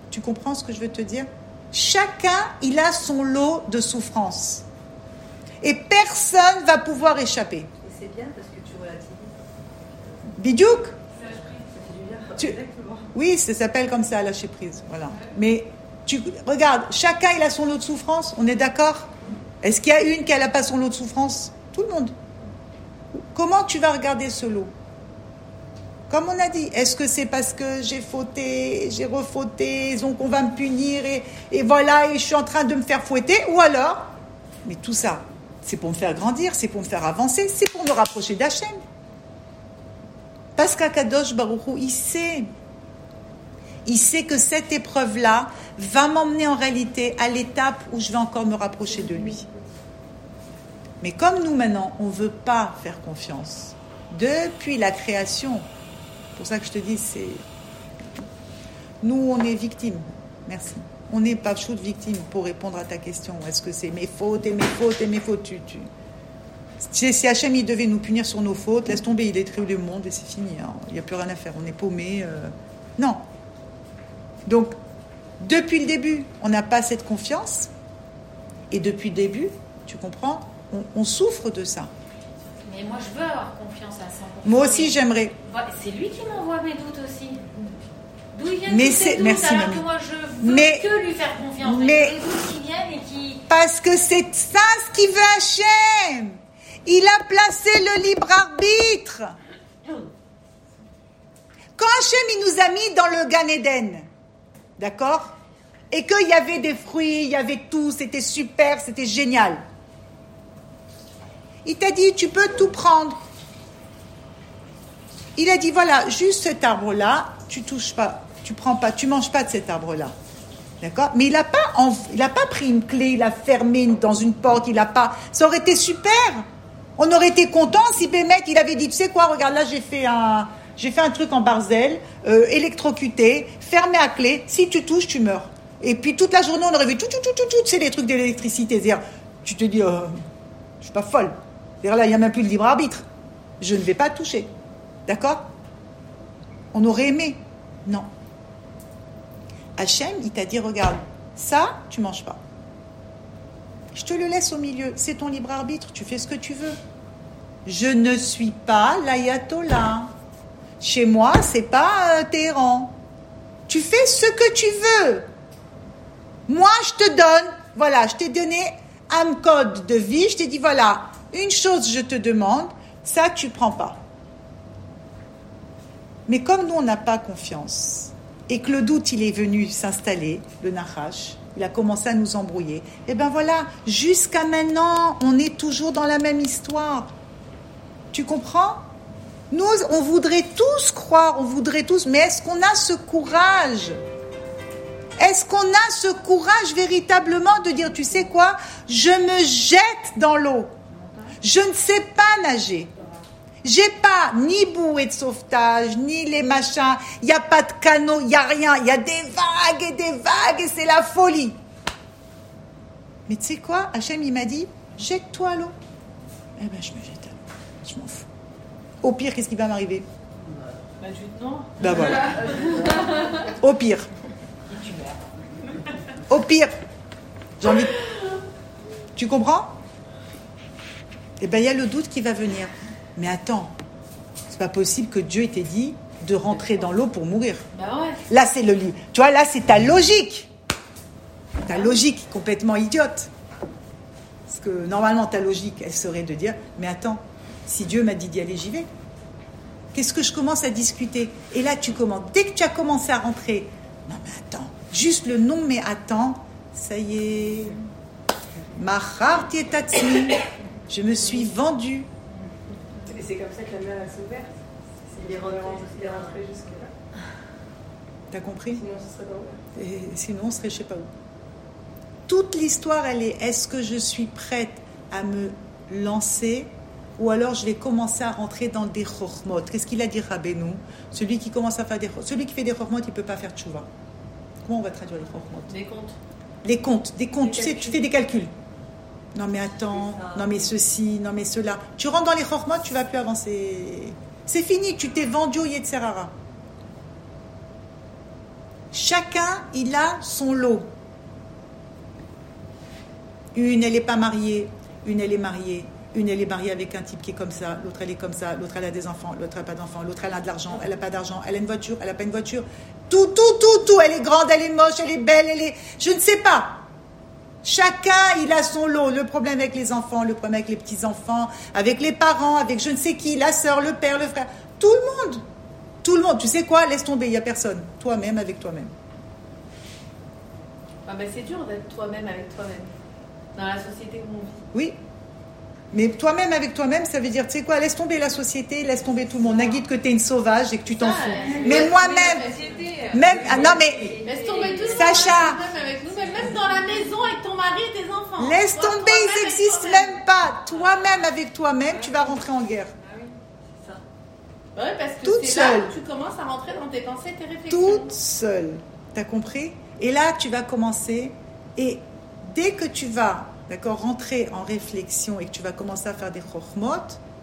Tu comprends ce que je veux te dire? Chacun, il a son lot de souffrance. Et personne va pouvoir échapper. Et c'est bien parce que tu relativises. Bidiouk. Ça fait du bien. Tu- Exactement. Oui, ça s'appelle comme ça, lâcher prise. Voilà. Mais tu regarde, chacun il a son lot de souffrance. On est d'accord? Est-ce qu'il y a une qui n'a pas son lot de souffrance? Tout le monde. Comment tu vas regarder ce lot? Comme on a dit, est-ce que c'est parce que j'ai fauté, j'ai refauté, donc on va me punir et, et voilà, et je suis en train de me faire fouetter? Ou alors, mais tout ça, c'est pour me faire grandir, c'est pour me faire avancer, c'est pour me rapprocher d'Hachem. Parce qu'Akadosh Baruch Hu, il sait, il sait que cette épreuve-là va m'emmener en réalité à l'étape où je vais encore me rapprocher de lui. Mais comme nous maintenant, on ne veut pas faire confiance, depuis la création, c'est pour ça que je te dis, c'est... Nous, on est victimes. Merci. On n'est pas chou de victime pour répondre à ta question. Est-ce que c'est mes fautes et mes fautes et mes fautes tu, tu... Si, si Hachem, il devait nous punir sur nos fautes, laisse tomber, il est créé le monde et c'est fini. Hein. Il n'y a plus rien à faire. On est paumé. Euh... Non. Donc, depuis le début, on n'a pas cette confiance. Et depuis le début, tu comprends, on, on souffre de ça. Mais moi, je veux avoir confiance à cent pour cent. Moi aussi, j'aimerais. C'est lui qui m'envoie mes doutes aussi. D'où il vient Mais tous c'est- ces doutes, merci, alors mamie. que moi, je veux Mais- que lui faire confiance. mais- Mais les doutes qui viennent et qui... Parce que c'est ça ce qu'il veut Hachem. Il a placé le libre arbitre. Quand Hachem, il nous a mis dans le Gan Eden, d'accord? Et qu'il y avait des fruits, il y avait tout, c'était super, c'était génial. Il t'a dit, tu peux tout prendre. Il a dit, voilà, juste cet arbre-là, tu touches pas, tu prends pas, tu manges pas de cet arbre-là. D'accord? Mais il n'a pas, env- il a pas pris une clé, il a fermé une- dans une porte, il a pas... Ça aurait été super. On aurait été content si Bémet, il avait dit, tu sais quoi, regarde, là, j'ai fait un, j'ai fait un truc en barzel, euh, électrocuté, fermé à clé, si tu touches, tu meurs. Et puis toute la journée, on aurait vu tout, tout, tout, tout, tout, c'est les trucs de l'électricité. C'est-à-dire, tu te dis, euh, je suis pas folle. C'est-à-dire là, il n'y a même plus le libre arbitre. Je ne vais pas toucher. D'accord? On aurait aimé. Non. Hachem, il t'a dit, regarde, ça, tu manges pas. Je te le laisse au milieu. C'est ton libre arbitre. Tu fais ce que tu veux. Je ne suis pas l'ayatollah. Chez moi, c'est pas euh, Téhéran. Tu fais ce que tu veux. Moi, je te donne, voilà, je t'ai donné un code de vie. Je t'ai dit, voilà, une chose, je te demande, ça, tu prends pas. Mais comme nous, on n'a pas confiance, et que le doute, il est venu s'installer, le nachash, il a commencé à nous embrouiller, et ben voilà, jusqu'à maintenant, on est toujours dans la même histoire. Tu comprends? Nous, on voudrait tous croire, on voudrait tous, mais est-ce qu'on a ce courage? Est-ce qu'on a ce courage véritablement de dire, tu sais quoi, je me jette dans l'eau, je ne sais pas nager. J'ai pas ni bouée de sauvetage, ni les machins, il n'y a pas de canot, il n'y a rien, il y a des vagues et des vagues et c'est la folie. Mais tu sais quoi, Hachem il m'a dit, jette-toi à l'eau. Eh ben je me jette à l'eau, je m'en fous. Au pire, qu'est-ce qui va m'arriver? La jute, non. Ben voilà. Au pire. Au pire. J'ai envie. Tu comprends? Eh ben il y a le doute qui va venir. Mais attends, c'est pas possible que Dieu t'ait dit de rentrer dans l'eau pour mourir. Bah ouais. Là, c'est le livre. Tu vois, là, c'est ta logique. Ta logique complètement idiote. Parce que normalement, ta logique, elle serait de dire, mais attends, si Dieu m'a dit d'y aller, j'y vais. Qu'est-ce que je commence à discuter? Et là, tu commences. Dès que tu as commencé à rentrer, non, mais attends, juste le nom, mais attends, ça y est. Mahar tietatzmi. Je me suis vendue. Et c'est comme ça que la mer elle s'est ouverte. Il est rentré, il est rentré jusque-là. T'as compris? Sinon, ce serait pas ouvert. Et sinon, on serait je sais pas où. Toute l'histoire, elle est, est-ce que je suis prête à me lancer ou alors je vais commencer à rentrer dans des chormot? Qu'est-ce qu'il a dit Rabbeinu? Celui qui commence à faire des celui qui fait des chormot, il ne peut pas faire tchouva. Comment on va traduire les chormot? Des comptes. Les comptes, des comptes, Des tu sais, calculs. tu fais des calculs. Non mais attends, non mais ceci, non mais cela. Tu rentres dans les chormot, tu vas plus avancer. C'est fini, tu t'es vendu au Yetzerara. Chacun, il a son lot. Une, elle n'est pas mariée. Une, elle est mariée. Une, elle est mariée avec un type qui est comme ça. L'autre, elle est comme ça. L'autre, elle a des enfants. L'autre, elle n'a pas d'enfants. L'autre, elle a de l'argent. Elle n'a pas d'argent. Elle a une voiture. Elle n'a pas une voiture. Tout, tout, tout, tout. Elle est grande, elle est moche, elle est belle, elle est... Je ne sais pas. Chacun, il a son lot. Le problème avec les enfants, le problème avec les petits-enfants, avec les parents, avec je ne sais qui, la sœur, le père, le frère. Tout le monde. Tout le monde. Tu sais quoi? Laisse tomber, il n'y a personne. Toi-même avec toi-même. Ah ben c'est dur d'être toi-même avec toi-même. Dans la société où on vit. Oui. Mais toi-même avec toi-même, ça veut dire, tu sais quoi, laisse tomber la société, laisse tomber tout le monde. Naguide que tu es une sauvage et que tu t'en fous. Mais moi-même, même, ah non mais, laisse tomber tout le Sacha, monde, même avec nous, même dans la maison avec ton mari et tes enfants. Laisse tomber, ils n'existent même pas. Toi-même avec toi-même, tu vas rentrer en guerre. Ah oui, c'est ça. Ouais, parce que toute c'est seule. Là où tu commences à rentrer dans tes pensées, tes réflexions. Toute seule. T'as compris? Et là, tu vas commencer. Et dès que tu vas, d'accord, rentrer en réflexion et que tu vas commencer à faire des chokhmot,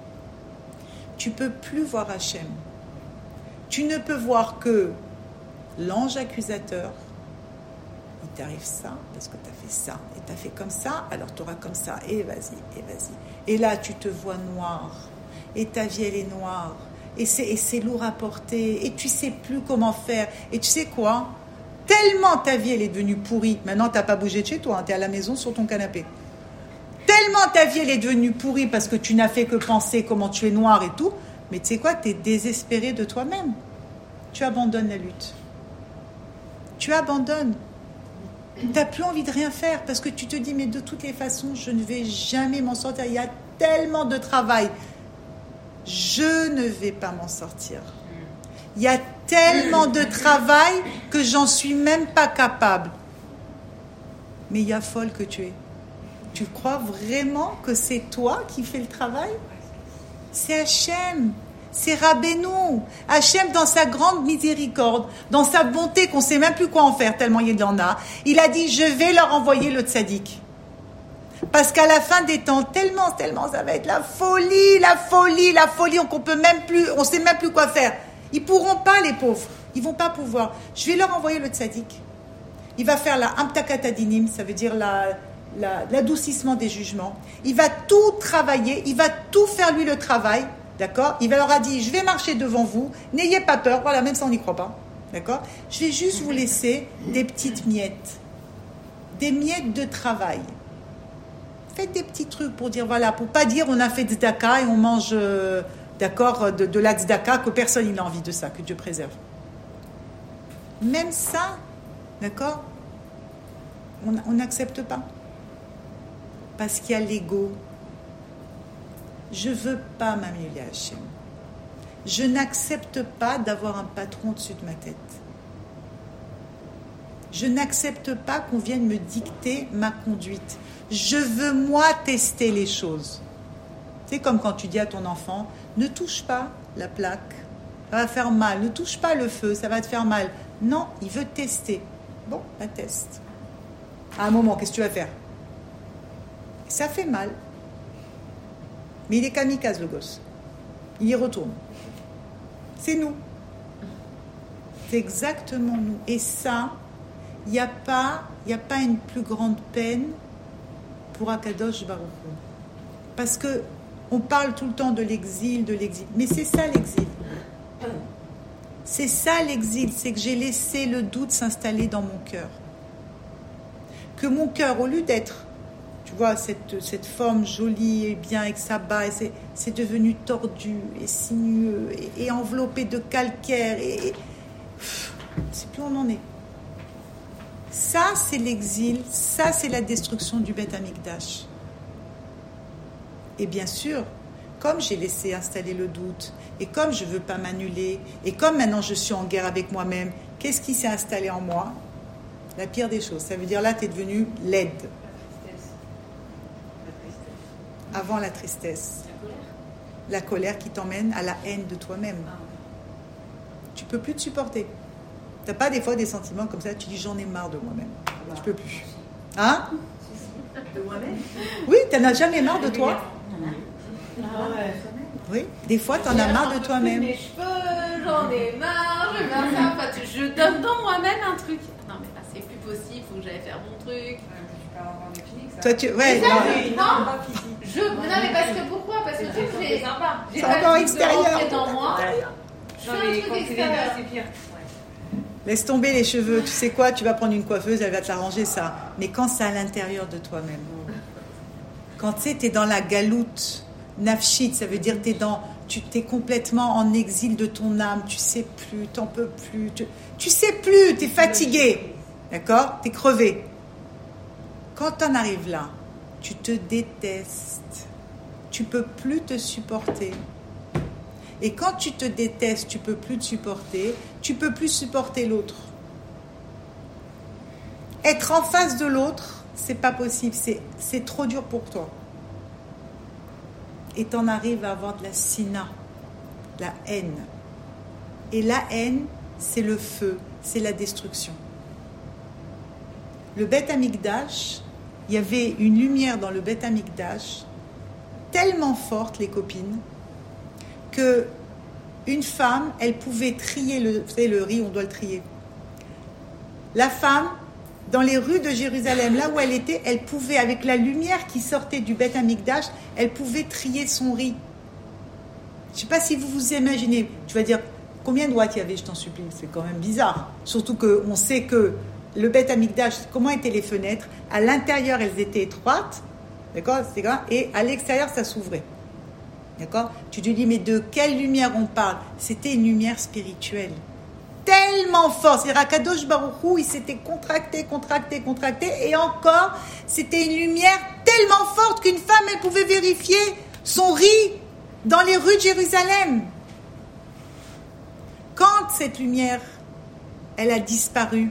tu peux plus voir Hachem. Tu ne peux voir que l'ange accusateur. Il t'arrive ça parce que tu as fait ça et tu as fait comme ça, alors tu auras comme ça et vas-y, et vas-y. Et là, tu te vois noir et ta vie, elle est noire et c'est, et c'est lourd à porter et tu sais plus comment faire. Et tu sais quoi? Tellement ta vie, elle est devenue pourrie. Maintenant, tu n'as pas bougé de chez toi, hein, tu es à la maison sur ton canapé. Tellement ta vie, elle est devenue pourrie parce que tu n'as fait que penser comment tu es noir et tout. Mais tu sais quoi? Tu es désespéré de toi-même. Tu abandonnes la lutte. Tu abandonnes. Tu n'as plus envie de rien faire parce que tu te dis, mais de toutes les façons, je ne vais jamais m'en sortir. Il y a tellement de travail. Je ne vais pas m'en sortir. Il y a tellement de travail que j'en suis même pas capable. Mais il y a folle que tu es. Tu crois vraiment que c'est toi qui fais le travail? C'est Hachem. C'est Rabbeinu. Hachem, dans sa grande miséricorde, dans sa bonté qu'on ne sait même plus quoi en faire, tellement il en a, il a dit, je vais leur envoyer le tzaddik. Parce qu'à la fin des temps, tellement, tellement, ça va être la folie, la folie, la folie, qu'on peut même plus, on ne sait même plus quoi faire. Ils ne pourront pas, les pauvres. Ils ne vont pas pouvoir. Je vais leur envoyer le tzaddik. Il va faire la amtakatadinim, ça veut dire la, la, l'adoucissement des jugements. Il va tout travailler, il va tout faire lui le travail. D'accord? Il leur a dit, je vais marcher devant vous, n'ayez pas peur, voilà, même ça on n'y croit pas. D'accord? Je vais juste vous laisser des petites miettes. Des miettes de travail. Faites des petits trucs pour dire, voilà, pour pas dire on a fait des tzedaka et on mange, euh, d'accord, de, de la tzedaka, que personne n'a envie de ça, que Dieu préserve. Même ça, d'accord, on n'accepte pas. Parce qu'il y a l'ego. Je ne veux pas m'amuler à Hachem. Je n'accepte pas d'avoir un patron au-dessus de ma tête. Je n'accepte pas qu'on vienne me dicter ma conduite. Je veux, moi, tester les choses. C'est comme quand tu dis à ton enfant, ne touche pas la plaque, ça va faire mal. Ne touche pas le feu, ça va te faire mal. Non, il veut tester. Bon, bah teste. À un moment, qu'est-ce que tu vas faire? Ça fait mal. Mais il est kamikaze, le gosse. Il y retourne. C'est nous. C'est exactement nous. Et ça, il n'y a pas, il n'y a pas une plus grande peine pour Akadosh Baruch Hu. Parce que on parle tout le temps de l'exil, de l'exil. Mais c'est ça l'exil. C'est ça l'exil. C'est que j'ai laissé le doute s'installer dans mon cœur. Que mon cœur, au lieu d'être, tu vois, cette, cette forme jolie et bien avec sa bas, et c'est, c'est devenu tordu et sinueux et, et enveloppé de calcaire. Et, et pff, je ne sais plus où on en est. Ça, c'est l'exil. Ça, c'est la destruction du Beth Amikdash. Et bien sûr, comme j'ai laissé installer le doute, et comme je ne veux pas m'annuler, et comme maintenant je suis en guerre avec moi-même, qu'est-ce qui s'est installé en moi? La pire des choses. Ça veut dire là, tu es devenu laide. Avant la tristesse. La colère. La colère qui t'emmène à la haine de toi-même. Ah. Tu ne peux plus te supporter. Tu n'as pas des fois des sentiments comme ça, tu dis j'en ai marre de moi-même. Ah. Je ne peux plus. Hein? De moi-même? Oui, tu n'en as jamais marre de toi? Ah ouais. Oui, des fois tu en as marre de toi-même. Mes cheveux, J'en ai marre, je vais faire ça. Enfin, tu- je donne dans moi-même un truc. Non, mais là, c'est plus possible, faut que j'aille faire mon truc. Toi, tu. Ouais, C'est ça, non. mais non, je... non, mais parce que pourquoi? Parce que C'est tout, j'ai sympa. j'ai C'est pas encore le truc de extérieur. rentrer dans moi. Ouais. Je Non, fais un mais truc quand c'est les deux, extérieur. c'est pire. Ouais. Laisse tomber les cheveux. Tu sais quoi? Tu vas prendre une coiffeuse, elle va te l'arranger, ça. Mais quand c'est à l'intérieur de toi-même, quand tu sais, t'es dans la galoute, nafshit, ça veut dire t'es dans, tu t'es complètement en exil de ton âme. Tu sais plus, t'en peux plus. Tu, tu sais plus, t'es fatigué, d'accord? T'es crevé. Quand t'en arrives là, tu te détestes. Tu peux plus te supporter. Et quand tu te détestes, tu peux plus te supporter, tu peux plus supporter l'autre. Être en face de l'autre, c'est pas possible, c'est, c'est trop dur pour toi. Et t'en arrives à avoir de la sina, la haine. Et la haine, c'est le feu, c'est la destruction. Le Beth Amikdash, il y avait une lumière dans le Beth Amikdash tellement forte, les copines, que une femme, elle pouvait trier le, vous savez, le riz, on doit le trier. La femme, dans les rues de Jérusalem, là où elle était, elle pouvait, avec la lumière qui sortait du Beth Amikdash, elle pouvait trier son riz. Je ne sais pas si vous vous imaginez. Tu vas dire, combien de watts il y avait, je t'en supplie. C'est quand même bizarre. Surtout qu'on sait que le Beth Amikdash, comment étaient les fenêtres? À l'intérieur, elles étaient étroites, d'accord, et à l'extérieur, ça s'ouvrait. D'accord? Tu te dis, mais de quelle lumière on parle? C'était une lumière spirituelle. Tellement forte. C'est Akadosh Baruch Hu, il s'était contracté, contracté, contracté. Et encore, c'était une lumière tellement forte qu'une femme, elle pouvait vérifier son riz dans les rues de Jérusalem. Quand cette lumière, elle a disparu,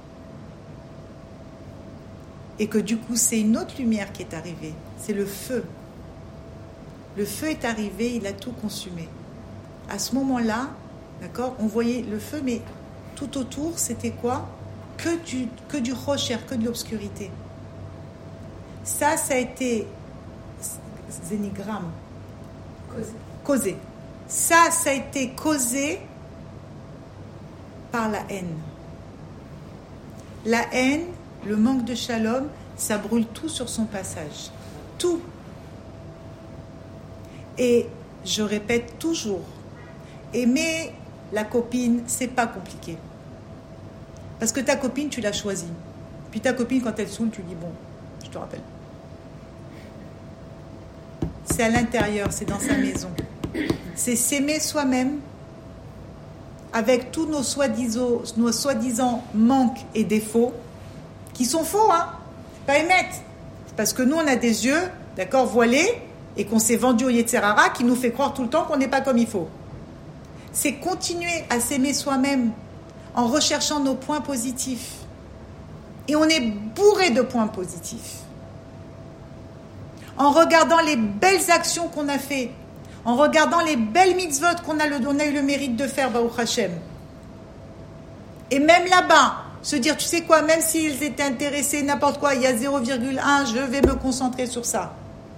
et que du coup, c'est une autre lumière qui est arrivée, c'est le feu. Le feu est arrivé, il a tout consumé. À ce moment-là, d'accord, on voyait le feu, mais tout autour, c'était quoi? Que du, que du rocher, que de l'obscurité. Ça, ça a été zénigramme. Causé. Causé. Ça, ça a été causé par la haine. La haine, le manque de shalom, ça brûle tout sur son passage. Tout. Et je répète toujours, aimer la copine, c'est pas compliqué. Parce que ta copine, tu l'as choisie. Puis ta copine, quand elle saoule, tu dis, bon, je te rappelle. C'est à l'intérieur, c'est dans sa maison. C'est s'aimer soi-même avec tous nos soi-disant, nos soi-disant manques et défauts, qui sont faux, hein. C'est pas émettre. C'est parce que nous, on a des yeux, d'accord, voilés, et qu'on s'est vendu au Yetzerara, qui nous fait croire tout le temps qu'on n'est pas comme il faut. C'est continuer à s'aimer soi-même en recherchant nos points positifs. Et on est bourré de points positifs. En regardant les belles actions qu'on a faites, en regardant les belles mitzvot qu'on a, le, on a eu le mérite de faire, Baruch Hashem. Et même là-bas, se dire, tu sais quoi, même s'ils étaient intéressés, n'importe quoi, il y a zéro virgule un, je vais me concentrer sur ça.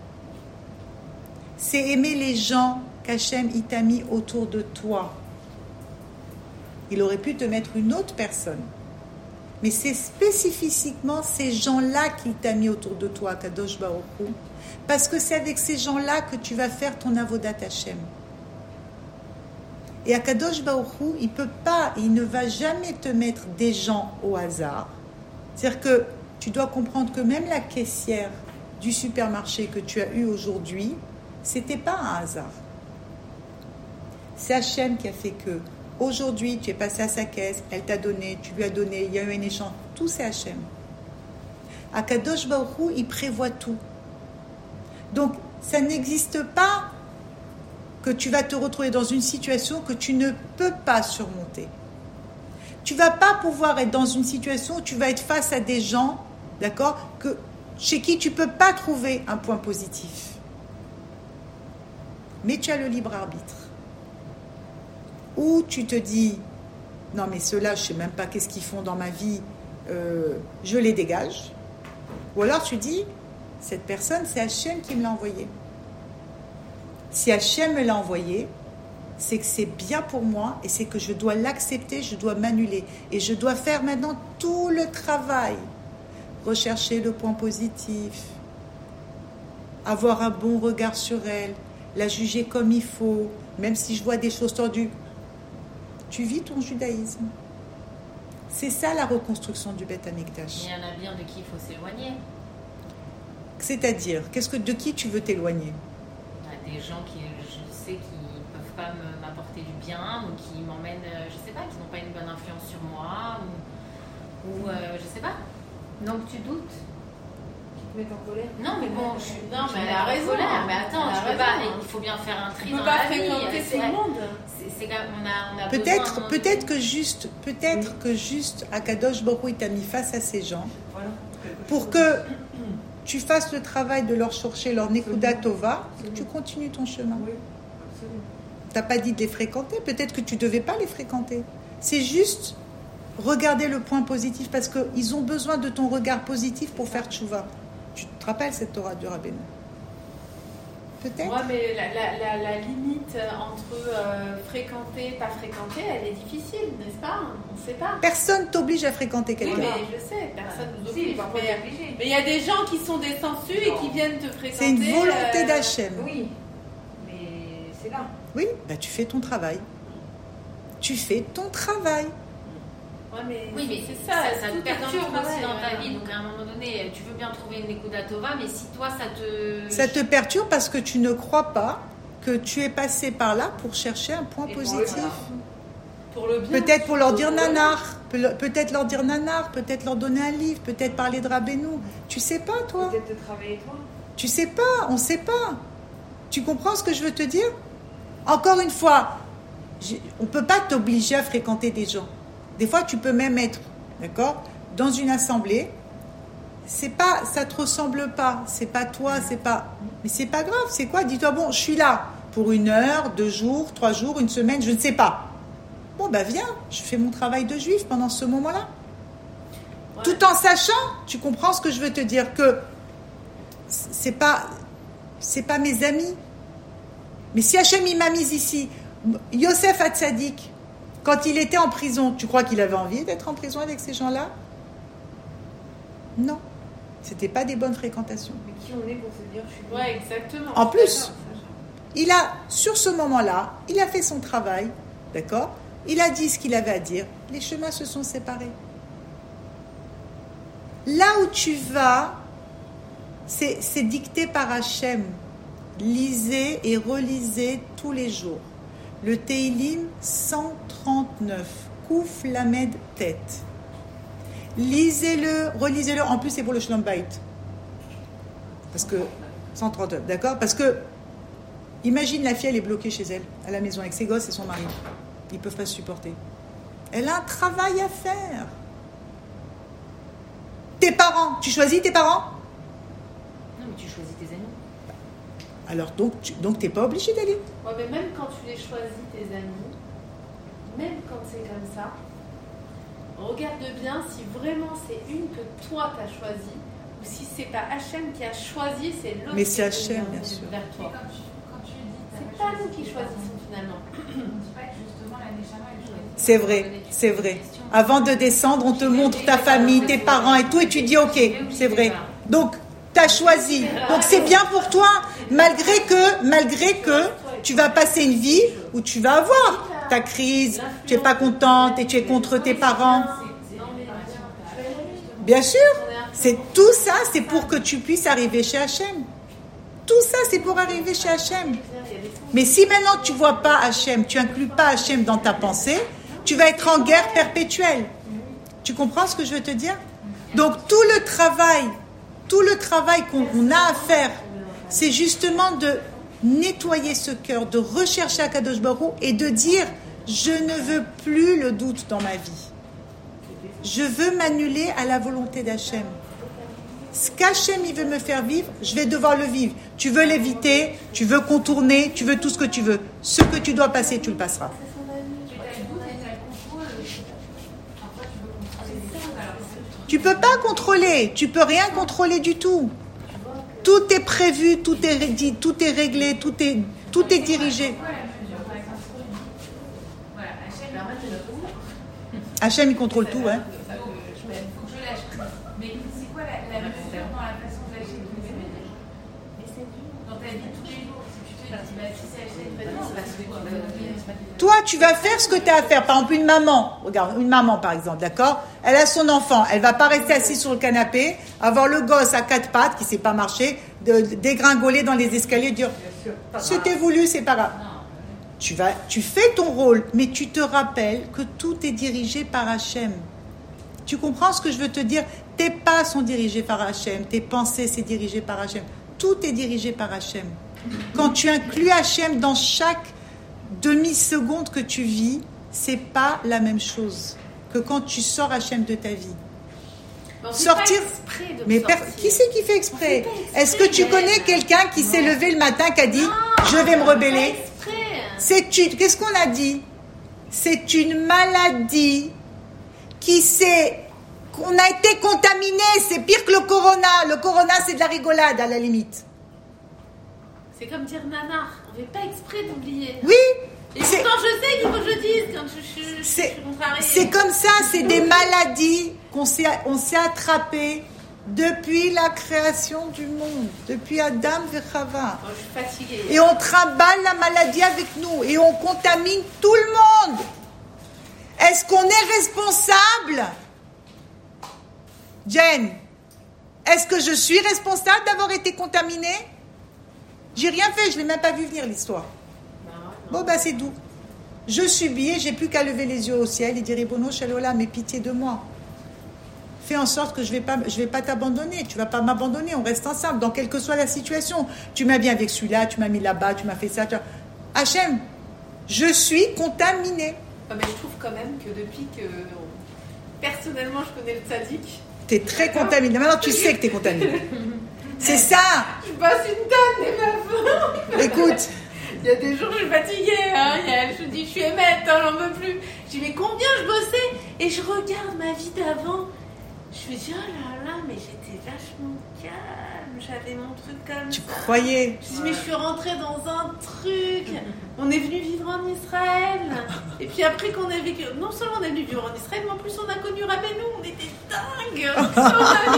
C'est aimer les gens qu'Hachem il t'a mis autour de toi. Il aurait pu te mettre une autre personne. Mais c'est spécifiquement ces gens-là qu'il t'a mis autour de toi, Kadosh Baruch Hu, parce que c'est avec ces gens-là que tu vas faire ton avodat Hachem. Et à Kadosh Baruch Hu, il peut pas, il ne va jamais te mettre des gens au hasard. C'est-à-dire que tu dois comprendre que même la caissière du supermarché que tu as eu aujourd'hui, c'était pas un hasard. C'est Hachem qui a fait que aujourd'hui tu es passé à sa caisse, elle t'a donné, tu lui as donné, il y a eu un échange. Tout c'est Hachem. À Kadosh Baruch Hu, il prévoit tout. Donc ça n'existe pas que tu vas te retrouver dans une situation que tu ne peux pas surmonter. Tu vas pas pouvoir être dans une situation où tu vas être face à des gens, d'accord, que, chez qui tu peux pas trouver un point positif. Mais tu as le libre arbitre. Ou tu te dis, non mais ceux-là, je sais même pas qu'est-ce qu'ils font dans ma vie, euh, je les dégage. Ou alors tu dis, cette personne, c'est Hachem qui me l'a envoyé. Si Hachem me l'a envoyé, c'est que c'est bien pour moi et c'est que je dois l'accepter, je dois m'annuler. Et je dois faire maintenant tout le travail. Rechercher le point positif, avoir un bon regard sur elle, la juger comme il faut, même si je vois des choses tordues. Tu vis ton judaïsme. C'est ça la reconstruction du Beth Amikdash. Il y en a bien de qui il faut s'éloigner. C'est-à-dire, qu'est-ce que, de qui tu veux t'éloigner? Il y a des gens qui, je sais, qui ne peuvent pas me, m'apporter du bien ou qui m'emmènent, je sais pas, qui n'ont pas une bonne influence sur moi ou, ou euh, je sais pas. Donc tu doutes? Qui te met en colère? Non, mais bon, je, Non, je mais me elle mets a en raison, colère. hein. Mais attends, Elle a tu peux raison, pas, hein. il faut bien faire un tri Tu dans peux pas la vie. fréquenter C'est- tout le monde. C'est, c'est quand même, on a, on a Peut-être, besoin, peut-être que juste, peut-être que juste Akadosh Baruch Hu, il t'a mis face à ces gens Voilà. pour que tu fasses le travail de leur chercher leur Nekuda Tova et que tu continues ton chemin. Oui, absolument. T'as pas dit de les fréquenter, peut-être que tu devais pas les fréquenter. C'est juste regarder le point positif parce qu'ils ont besoin de ton regard positif pour faire tchouva. Tu te rappelles cette Torah du Rabbeinu? Peut-être. Ouais, mais la, la, la, la limite entre euh, fréquenter, pas fréquenter, elle est difficile, n'est-ce pas? On ne sait pas. Personne t'oblige à fréquenter Oui, quelqu'un. mais je sais, personne nous Si, oblige. parfois mais t'es obligé. mais il y a des gens qui sont des sensus et qui viennent te fréquenter. C'est une volonté euh, d'Hachem. Oui, mais c'est là. Oui, bah tu fais ton travail. Tu fais ton travail. Ouais, mais Oui, mais c'est ça, ça, ça, tout te est dans perturbe le travail, aussi dans ta ouais. vie. Donc à un moment donné, tu veux bien trouver une Nekuda Tova, mais si toi ça te. Ça te perturbe parce que tu ne crois pas que tu es passé par là pour chercher un point Et pour positif. le bien. Pour le bien. Peut-être pour leur dire nanar, pe- peut-être leur dire nanar, peut-être leur donner un livre, peut-être parler de Rabbeinu. Tu sais pas, toi. Peut-être de travailler toi. Tu sais pas, on sait pas. Tu comprends ce que je veux te dire? Encore une fois, j'ai- on peut pas t'obliger à fréquenter des gens. Des fois, tu peux même être, d'accord, dans une assemblée. C'est pas, ça te ressemble pas. C'est pas toi, c'est pas. Mais c'est pas grave. C'est quoi? Dis-toi, bon, je suis là pour une heure, deux jours, trois jours, une semaine, je ne sais pas. Bon, bah viens, je fais mon travail de juif pendant ce moment-là. Ouais. Tout en sachant, tu comprends ce que je veux te dire, que c'est pas, c'est pas mes amis. Mais si Hachem il m'a mise ici, Yosef Hatzadik, quand il était en prison, tu crois qu'il avait envie d'être en prison avec ces gens-là? Non, c'était pas des bonnes fréquentations. Mais qui on est pour se dire je suis Ouais, exactement. En plus, D'accord, il a, sur ce moment-là, il a fait son travail, d'accord? Il a dit ce qu'il avait à dire. Les chemins se sont séparés. Là où tu vas, c'est, c'est dicté par Hachem. Lisez et relisez tous les jours. Le Teilim cent trente-neuf, Kouf Lamed Tête. Lisez-le, relisez-le. En plus, c'est pour le Shalom Bayit. Parce que, cent trente-neuf, d'accord? Parce que, imagine la fille, elle est bloquée chez elle, à la maison, avec ses gosses et son mari. Ils ne peuvent pas se supporter. Elle a un travail à faire. Tes parents, tu choisis tes parents? Non, mais tu choisis tes amis. Alors, donc, tu donc t'es pas obligé d'aller. Ouais, mais même quand tu les choisis, tes amis, même quand c'est comme ça, regarde bien si vraiment c'est une que toi t'as choisie, ou si c'est pas Hachem qui a choisi, c'est l'autre. Mais c'est qui est Hachem, venu bien sûr. vers Mais toi. quand tu, quand tu dis t'as C'est pas pas nous choisi qui tes choisissons parents, finalement. on dit pas que justement la Neshama elle choisit. C'est vrai, c'est vrai. Avant de descendre, on te montre ta famille, tes parents et tout, et tu dis ok, c'est vrai. Donc, tu as choisi. Donc, c'est bien pour toi, malgré que, malgré que tu vas passer une vie où tu vas avoir ta crise, tu n'es pas contente et tu es contre tes parents. Non, mais Bien sûr, c'est tout ça, c'est pour que tu puisses arriver chez Hachem. Tout ça, c'est pour arriver chez Hachem. Mais si maintenant tu vois pas Hachem, tu inclus pas Hachem dans ta pensée, tu vas être en guerre perpétuelle. Tu comprends ce que je veux te dire? Donc tout le travail, tout le travail qu'on on a à faire, c'est justement de nettoyer ce cœur, de rechercher Akadosh Baruch Hu et de dire je ne veux plus le doute dans ma vie. Je veux m'annuler à la volonté d'Hachem. Ce qu'Hachem il veut me faire vivre, je vais devoir le vivre. Tu veux l'éviter, tu veux contourner, tu veux tout ce que tu veux. Ce que tu dois passer, tu le passeras. Tu as le doute et tu as le contrôle. Parfois tu veux contrôler les choses alors que Tu peux pas contrôler, tu peux rien contrôler du tout. Tout est prévu, tout est, ré- tout est réglé, tout est, tout est dirigé. c'est quoi la mesure? Par exemple, Hachem, il contrôle tout, hein. Il faut que je lâche. Mais c'est quoi la, la mesure dans la façon de lâcher le bébé? Mais c'est dur. Dans ta vie tous les jours, si tu te dis, bah, si c'est Hachem, c'est parce que tu Toi, tu vas faire ce que tu as à faire. Par exemple, une maman, regarde, une maman par exemple, d'accord? Elle a son enfant, elle va pas rester assise sur le canapé, avoir le gosse à quatre pattes qui sait pas marcher, de, de dégringoler dans les escaliers, dire c'était voulu, c'est pas grave. Tu vas, tu fais ton rôle, mais tu te rappelles que tout est dirigé par Hachem. Tu comprends ce que je veux te dire? Tes pas sont dirigés par Hachem, tes pensées c'est dirigé par Hachem. Tout est dirigé par Hachem. Quand tu inclus Hachem dans chaque demi-seconde que tu vis, c'est pas la même chose que quand tu sors Hachem de ta vie. On Sortir, fait pas exprès de mais sortir. per... qui c'est qui fait exprès? On fait pas exprès, Est-ce que tu mais- connais quelqu'un qui s'est levé le matin qui a dit Non, je vais me on fait rebeller? pas exprès. C'est une, qu'est-ce qu'on a dit? C'est une maladie qui s'est, qu'on a été contaminé. C'est pire que le corona. Le corona, c'est de la rigolade à la limite. C'est comme dire nanar. On fait pas exprès d'oublier. Oui, Et c'est, pourtant, je sais qu'il faut que je dise quand je, je, je, je c'est, suis contrariée. c'est comme ça. C'est des maladies qu'on s'est, on s'est attrapé depuis la création du monde, depuis Adam et Chava. Oh, je suis fatiguée. Et on trimballe la maladie avec nous et on contamine tout le monde. Est-ce qu'on est responsable? Jen, est-ce que je suis responsable d'avoir été contaminée? J'ai rien fait, je l'ai même pas vu venir l'histoire. Bah, non. Bon ben c'est doux. Je subis et j'ai plus qu'à lever les yeux au ciel et dire Ribono Shalola, mais pitié de moi. Fais en sorte que je vais pas, je vais pas t'abandonner. Tu vas pas m'abandonner. On reste ensemble, dans quelle que soit la situation. Tu m'as bien avec celui-là, tu m'as mis là-bas, tu m'as fait ça. Tu... Hachem, je suis contaminée. Ah, mais je trouve quand même que depuis que personnellement je connais le tzaddik, T'es très contaminée. Maintenant, tu sais que t'es contaminée. C'est ça. je passe une tonne les meufs. Écoute, Il y a des jours je suis fatiguée, hein. Il y a- je dis je suis émette, hein, j'en veux plus. Je dis mais combien je bossais et je regarde ma vie d'avant. Je me dis oh là là mais j'étais vachement calme, j'avais mon truc comme tu ça. croyais. Je dis mais je suis rentrée dans un truc. On est venu vivre en Israël. Et puis après qu'on a vécu, non seulement on est venu vivre en Israël, mais en plus on a connu Rabbeinu. On était dingues. On a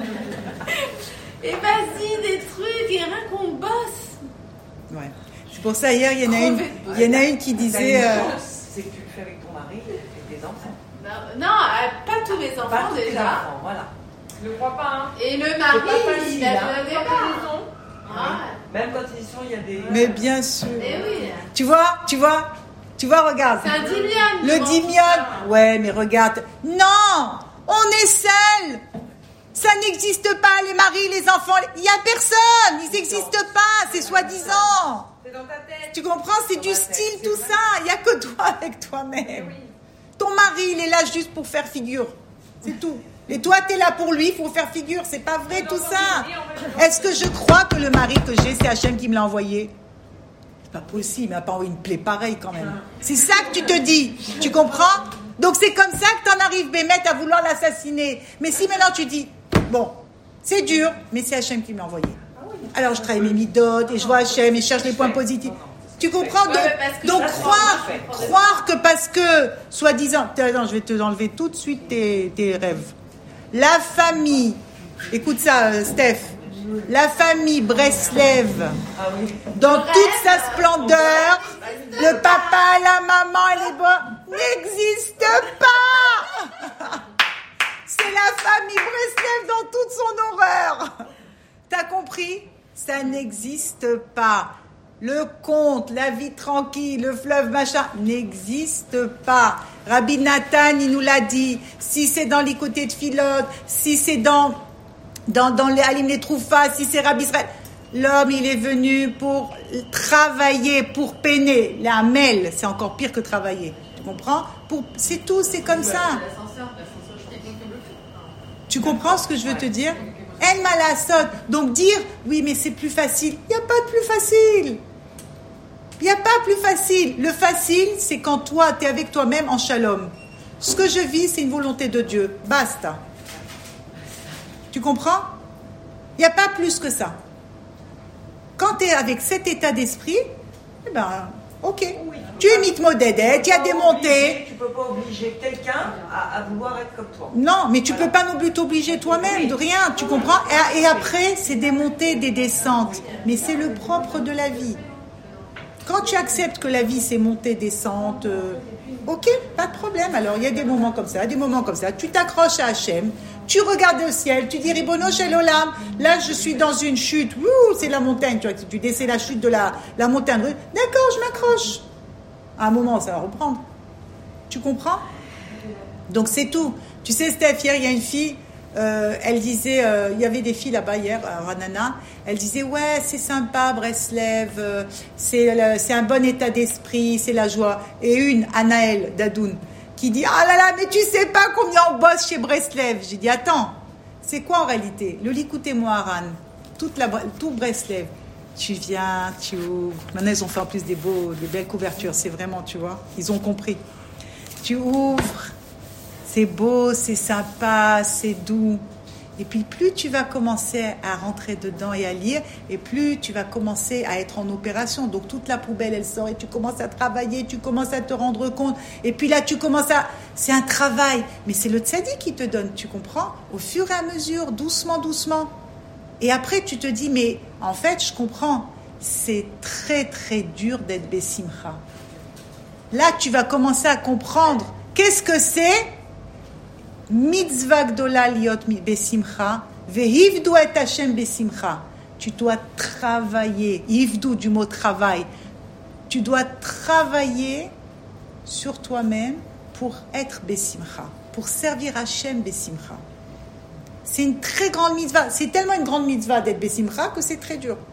vu. Et vas-y des trucs et rien qu'on bosse. Ouais. C'est pour ça, hier, il y en a une, il y en a une qui disait... euh, C'est que tu le fais avec ton mari et tes enfants. Non, non, euh, pas tous mes enfants Pas tous tes déjà. enfants, voilà. ne le crois pas, hein. Et le mari, C'est pas facile, il a hein. donné Quand pas. ils ont. Ah, Même quand ils sont, il y a des... Mais bien sûr. mais oui. Tu vois, tu vois, tu vois, regarde. C'est un dimion. Le comment dimion. ça Ouais, mais regarde. Non, on est seuls. Ça n'existe pas, les maris, les enfants. Il n'y a personne. Ils n'existent pas. C'est soi-disant. C'est dans ta tête. Tu comprends? C'est du style, tout ça. Il n'y a que toi avec toi-même. Oui. Ton mari, il est là juste pour faire figure. C'est tout. Et toi, tu es là pour lui, pour faire figure. C'est pas vrai tout ça. Est-ce que je crois que le mari que j'ai, c'est Hachem qui me l'a envoyé? C'est pas possible. Il m'a pas envoyé une plaie pareille quand même. C'est ça que tu te dis. Tu comprends? Donc c'est comme ça que tu en arrives, Bémet, à vouloir l'assassiner. Mais si maintenant tu dis, bon, c'est dur, mais c'est Hachem qui me l'a envoyé. Alors je travaille mes midotes et je vois Hachem et je cherche les points positifs. Tu comprends? Donc, Ouais, parce que donc ça, croire, c'est parfait. croire que parce que, soi-disant, attends, je vais te enlever tout de suite tes, tes rêves. La famille, écoute ça, euh, Steph, la famille Breslev, Ah oui. dans toute sa splendeur, le papa, la maman et les bras, n'existe pas. C'est la famille Breslev dans toute son horreur. T'as compris? Ça n'existe pas. Le conte, la vie tranquille, le fleuve machin, n'existe pas. Rabbi Nathan, il nous l'a dit. Si c'est dans les côtés de Philote, si c'est dans, dans, dans les Alim les Troufas, si c'est Rabbi Israël, l'homme, il est venu pour travailler, pour peiner. La Mel, c'est encore pire que travailler. Tu comprends? Pour, c'est tout, c'est comme ça. L'ascenseur, l'ascenseur, je t'ai dit que le Tu comprends ce que je veux te dire? El malasot. Donc dire, oui, mais c'est plus facile. Il n'y a pas de plus facile. Il n'y a pas plus facile. Le facile, c'est quand toi, tu es avec toi-même en shalom. Ce que je vis, c'est une volonté de Dieu. Basta. Tu comprends? Il n'y a pas plus que ça. Quand tu es avec cet état d'esprit, eh ben, Ok. Tu es mitmodédet, il y a des montées. Tu peux pas obliger quelqu'un à, à vouloir être comme toi. Non, mais tu Voilà. peux pas non plus t'obliger toi-même de rien, tu comprends? Et, et après, c'est des montées, des descentes. Mais c'est le propre de la vie. Quand tu acceptes que la vie, c'est montée, descente, euh, ok, pas de problème. Alors, il y a des moments comme ça, des moments comme ça. Tu t'accroches à Hachem, tu regardes au ciel, tu dis, Ribono Shel Olam, là, je suis dans une chute. Ouh, c'est la montagne, tu vois, tu descends la chute de la, la montagne. D'accord, je m'accroche. À un moment, ça va reprendre. Tu comprends? Donc, c'est tout. Tu sais, Steph, hier, il y a une fille, euh, elle disait, euh, il y avait des filles là-bas hier, à Ranana, elle disait, ouais, c'est sympa, Breslev, euh, c'est, le- c'est un bon état d'esprit, c'est la joie. Et une, Anaël Dadoun, qui dit, ah là là, mais tu sais pas combien on bosse chez Breslev. J'ai dit, attends, c'est quoi en réalité? Le écoutez-moi, Aran, toute la, tout Breslev. Tu viens, tu ouvres. Maintenant, ils ont fait en plus des beaux, des belles couvertures. C'est vraiment, tu vois, ils ont compris. Tu ouvres, c'est beau, c'est sympa, c'est doux. Et puis, plus tu vas commencer à rentrer dedans et à lire, et plus tu vas commencer à être en opération. Donc, toute la poubelle, elle sort et tu commences à travailler, tu commences à te rendre compte. Et puis là, tu commences à... C'est un travail, mais c'est le tzaddik qui te donne, tu comprends? Au fur et à mesure, doucement, doucement. Et après, tu te dis, mais en fait, je comprends, c'est très, très dur d'être Bessimcha. Là, tu vas commencer à comprendre qu'est-ce que c'est Mitzvah Gdola Liot Bessimcha, Vehivdu et Hashem Bessimcha. Tu dois travailler, Hivdu du mot travail, tu dois travailler sur toi-même pour être Bessimcha, pour servir Hashem Bessimcha. C'est une très grande mitzvah. C'est tellement une grande mitzvah d'être Bessimcha que c'est très dur.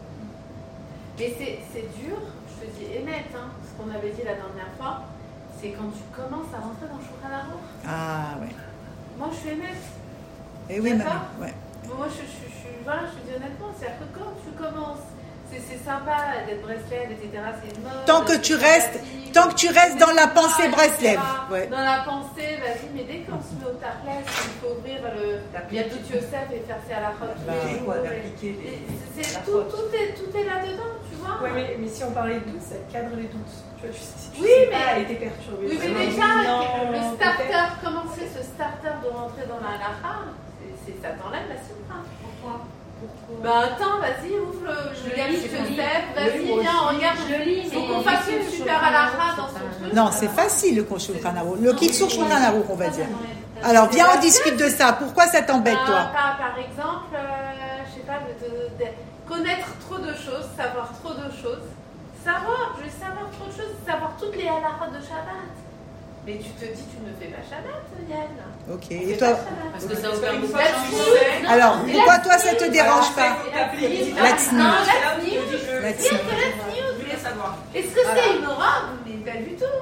Mais c'est, c'est dur, je te dis émet, hein, ce qu'on avait dit la dernière fois, c'est quand tu commences à rentrer dans le Shulchan Aruch. Ah ouais. Moi, je suis émet. Et oui, D'accord. Marie. Ouais. Moi, je, je, je, je, voilà, je te dis honnêtement, c'est-à-dire que quand tu commences, c'est, c'est sympa d'être Breslev, et cetera. C'est une mode. Tant que tu restes, pratique, tant que tu restes dans la pensée et cetera. Breslev. Ouais. Dans la pensée, vas-y, mais dès qu'on se met au tarlet, il faut ouvrir le Yadut Yosef et faire ses halachot tous Bah, les quoi, jours. d'appliquer Et les- c'est, la tout, faute. tout, est, tout est là-dedans, tu vois. Ouais, mais, mais si on parlait de doute, ça cadre les doutes. Tu vois, tu sais, si tu Oui, sais mais- pas, elle était perturbée. Oui, mais vraiment, déjà, non, le peut-être. starter, comment c'est ce starter de rentrer dans la halacha, c'est, c'est, ça t'enlève la simra. Pourquoi Bah attends, vas-y, ouvre le, Je le lis, Yadut je lis. Yosef, Je vas-y, lis viens, aussi, regarde. je lis, Faut mais qu'on je fasse sais une que super Shulchan halacha Aruch, dans c'est son pas- truc. Non, c'est facile le Shulchan Aruch. Le Kitzur Shulchan Aruch, on va dire. Alors, viens, on discute de ça. Pourquoi ça t'embête, Bah, toi? par, par exemple, euh, je sais pas, de, de- de- connaître trop de choses, savoir trop de choses. Savoir, je veux savoir trop de choses, savoir toutes les halachas de Shabbat. Mais tu te dis, tu ne fais pas Shabbat, Yann. Ok. Tu Et fais toi? pas Shabbat. Parce que ça Parce opère qu'une beaucoup fois de que tu choses. sais, Alors, Et pourquoi la toi, ça te tzniut, dérange voilà, pas? faut t'appliquer. La tzniut. Non, C'est la là où tu tzniut. te dis, je- La Bien tzniut. que la tzniut. je voulais savoir. Est-ce que Voilà. c'est une robe? Mais pas du tout.